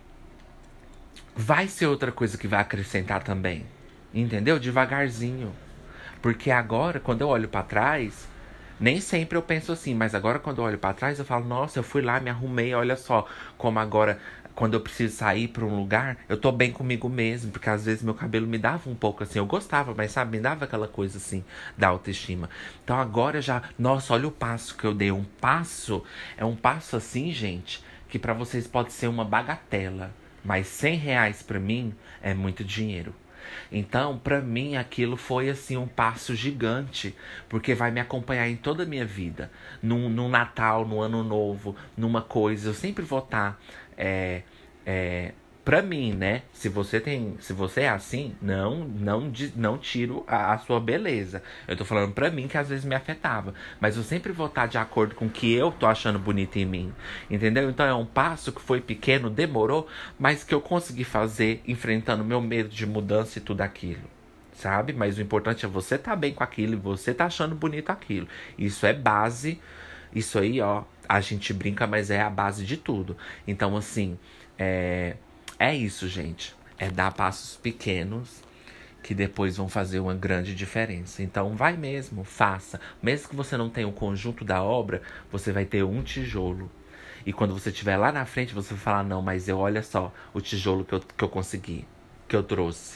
vai ser outra coisa que vai acrescentar também. Entendeu? Devagarzinho. Porque agora, quando eu olho pra trás... nem sempre eu penso assim, mas agora quando eu olho pra trás, eu falo... nossa, eu fui lá, me arrumei, olha só. Como agora, quando eu preciso sair pra um lugar... eu tô bem comigo mesmo, porque às vezes meu cabelo me dava um pouco assim... eu gostava, mas sabe, me dava aquela coisa assim... da autoestima. Então agora já... nossa, olha o passo que eu dei. Um passo... é um passo assim, gente... que pra vocês pode ser uma bagatela. Mas cem reais pra mim é muito dinheiro. Então, pra mim, aquilo foi, assim, um passo gigante. Porque vai me acompanhar em toda a minha vida. No, no Natal, no Ano Novo, numa coisa. Eu sempre vou estar... É, é, pra mim, né? Se você tem, se você é assim, não, não, não tiro a, a sua beleza. Eu tô falando pra mim que às vezes me afetava. Mas eu sempre vou estar de acordo com o que eu tô achando bonito em mim. Entendeu? Então é um passo que foi pequeno, demorou, mas que eu consegui fazer enfrentando meu medo de mudança e tudo aquilo. Sabe? Mas o importante é você tá bem com aquilo e você tá achando bonito aquilo. Isso é base. Isso aí, ó, a gente brinca, mas é a base de tudo. Então, assim, é... é isso, gente. É dar passos pequenos que depois vão fazer uma grande diferença. Então, vai mesmo, faça. Mesmo que você não tenha o conjunto da obra, você vai ter um tijolo. E quando você estiver lá na frente, você vai falar, não, mas eu, olha só, o tijolo que eu, que eu consegui, que eu trouxe.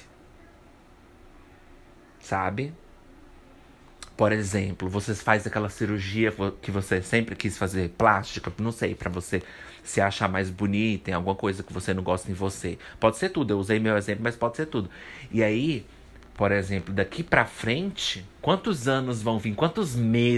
Sabe? Por exemplo, você faz aquela cirurgia que você sempre quis fazer, plástica, não sei, pra você se achar mais bonita, em alguma coisa que você não gosta em você. Pode ser tudo, eu usei meu exemplo, mas pode ser tudo. E aí, por exemplo, daqui pra frente, quantos anos vão vir? Quantos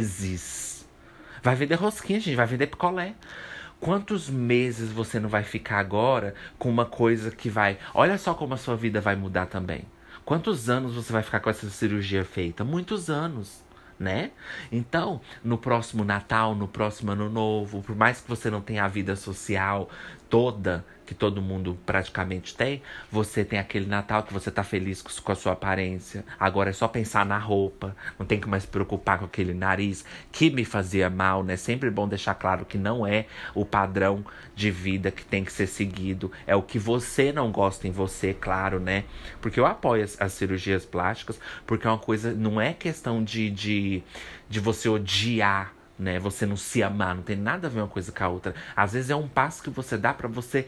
meses? Vai vender rosquinha, gente, vai vender picolé. Quantos meses você não vai ficar agora com uma coisa que vai... olha só como a sua vida vai mudar também. Quantos anos você vai ficar com essa cirurgia feita? Muitos anos. Né? Então, no próximo Natal, no próximo Ano Novo, por mais que você não tenha a vida social toda, que todo mundo praticamente tem, você tem aquele Natal que você tá feliz com a sua aparência. Agora é só pensar na roupa, não tem que mais se preocupar com aquele nariz que me fazia mal, né? Sempre bom deixar claro que não é o padrão de vida que tem que ser seguido, é o que você não gosta em você, claro, né? Porque eu apoio as, as cirurgias plásticas, porque é uma coisa, não é questão de, de, de você odiar, né? Você não se amar, não tem nada a ver uma coisa com a outra. Às vezes é um passo que você dá pra você...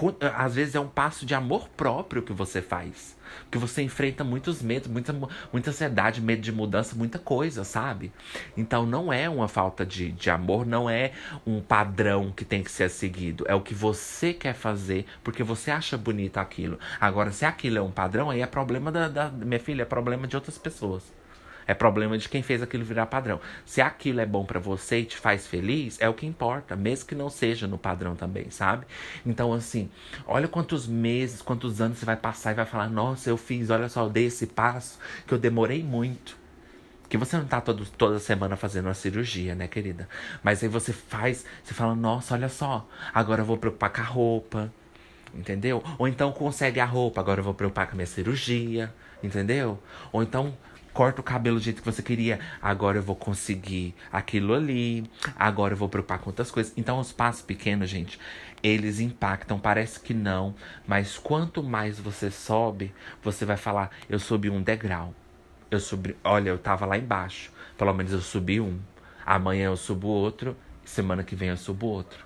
às vezes é um passo de amor próprio que você faz. Porque você enfrenta muitos medos, muita, muita ansiedade, medo de mudança, muita coisa, sabe? Então não é uma falta de, de amor, não é um padrão que tem que ser seguido. É o que você quer fazer, porque você acha bonito aquilo. Agora, se aquilo é um padrão, aí é problema da, da minha filha, é problema de outras pessoas. É problema de quem fez aquilo virar padrão. Se aquilo é bom pra você e te faz feliz, é o que importa. Mesmo que não seja no padrão também, sabe? Então, assim, olha quantos meses, quantos anos você vai passar e vai falar... nossa, eu fiz, olha só, eu dei esse passo que eu demorei muito. Que você não tá todo, toda semana fazendo uma cirurgia, né, querida? Mas aí você faz, você fala... nossa, olha só, agora eu vou preocupar com a roupa. Entendeu? Ou então consegue a roupa, agora eu vou preocupar com a minha cirurgia. Entendeu? Ou então... corta o cabelo do jeito que você queria. Agora eu vou conseguir aquilo ali. Agora eu vou preocupar com outras coisas. Então, os passos pequenos, gente, eles impactam. Parece que não. Mas quanto mais você sobe, você vai falar... eu subi um degrau. Eu subi... olha, eu tava lá embaixo. Pelo menos eu subi um. Amanhã eu subo outro. Semana que vem eu subo outro.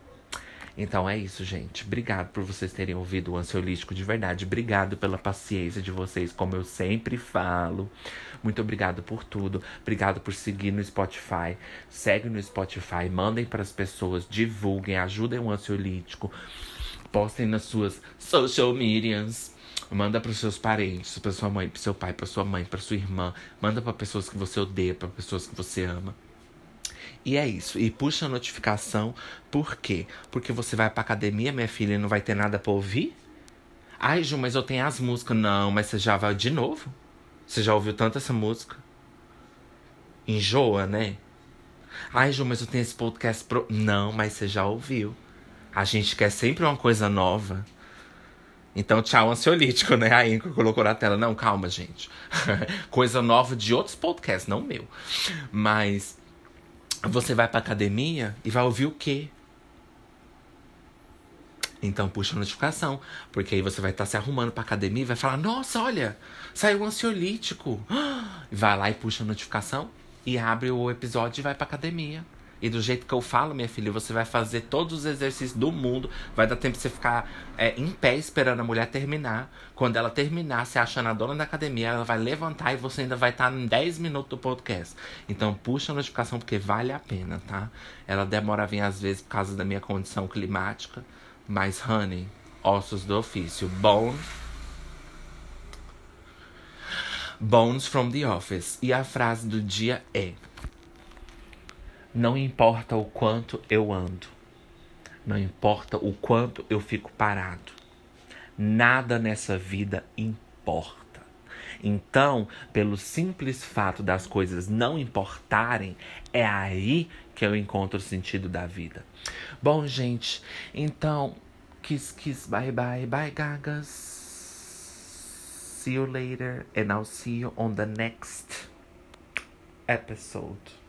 Então é isso, gente. Obrigado por vocês terem ouvido o Ansiolítico de verdade. Obrigado pela paciência de vocês, como eu sempre falo. Muito obrigado por tudo. Obrigado por seguir no Spotify. Segue no Spotify, mandem para as pessoas, divulguem, ajudem o Ansiolítico. Postem nas suas social medias. Manda para os seus parentes, para sua mãe, para seu pai, para sua mãe, para sua irmã. Manda para pessoas que você odeia, para pessoas que você ama. E é isso. E puxa a notificação. Por quê? Porque você vai pra academia, minha filha, e não vai ter nada pra ouvir? Ai, Ju, mas eu tenho as músicas. Não, mas você já vai de novo? Você já ouviu tanto essa música? Enjoa, né? Ai, Ju, mas eu tenho esse podcast pro... Não, mas você já ouviu. A gente quer sempre uma coisa nova. Então, tchau, ansiolítico, né? A Inco colocou na tela. Não, calma, gente. Coisa nova de outros podcasts, não meu. Mas você vai pra academia e vai ouvir o quê? Então puxa a notificação. Porque aí você vai estar se arrumando pra academia e vai falar: nossa, olha, saiu um ansiolítico. Vai lá e puxa a notificação e abre o episódio e vai pra academia. E do jeito que eu falo, minha filha, você vai fazer todos os exercícios do mundo. Vai dar tempo de você ficar é, em pé esperando a mulher terminar. Quando ela terminar, se achando a dona da academia, ela vai levantar e você ainda vai estar em dez minutos do podcast. Então puxa a notificação porque vale a pena, tá? Ela demora a vir às vezes por causa da minha condição climática. Mas, honey, ossos do ofício. Bone. Bones from the office. E a frase do dia é: não importa o quanto eu ando. Não importa o quanto eu fico parado. Nada nessa vida importa. Então, pelo simples fato das coisas não importarem, é aí que eu encontro o sentido da vida. Bom, gente, então, kiss, kiss, bye, bye, bye, gagas. See you later, and I'll see you on the next episode.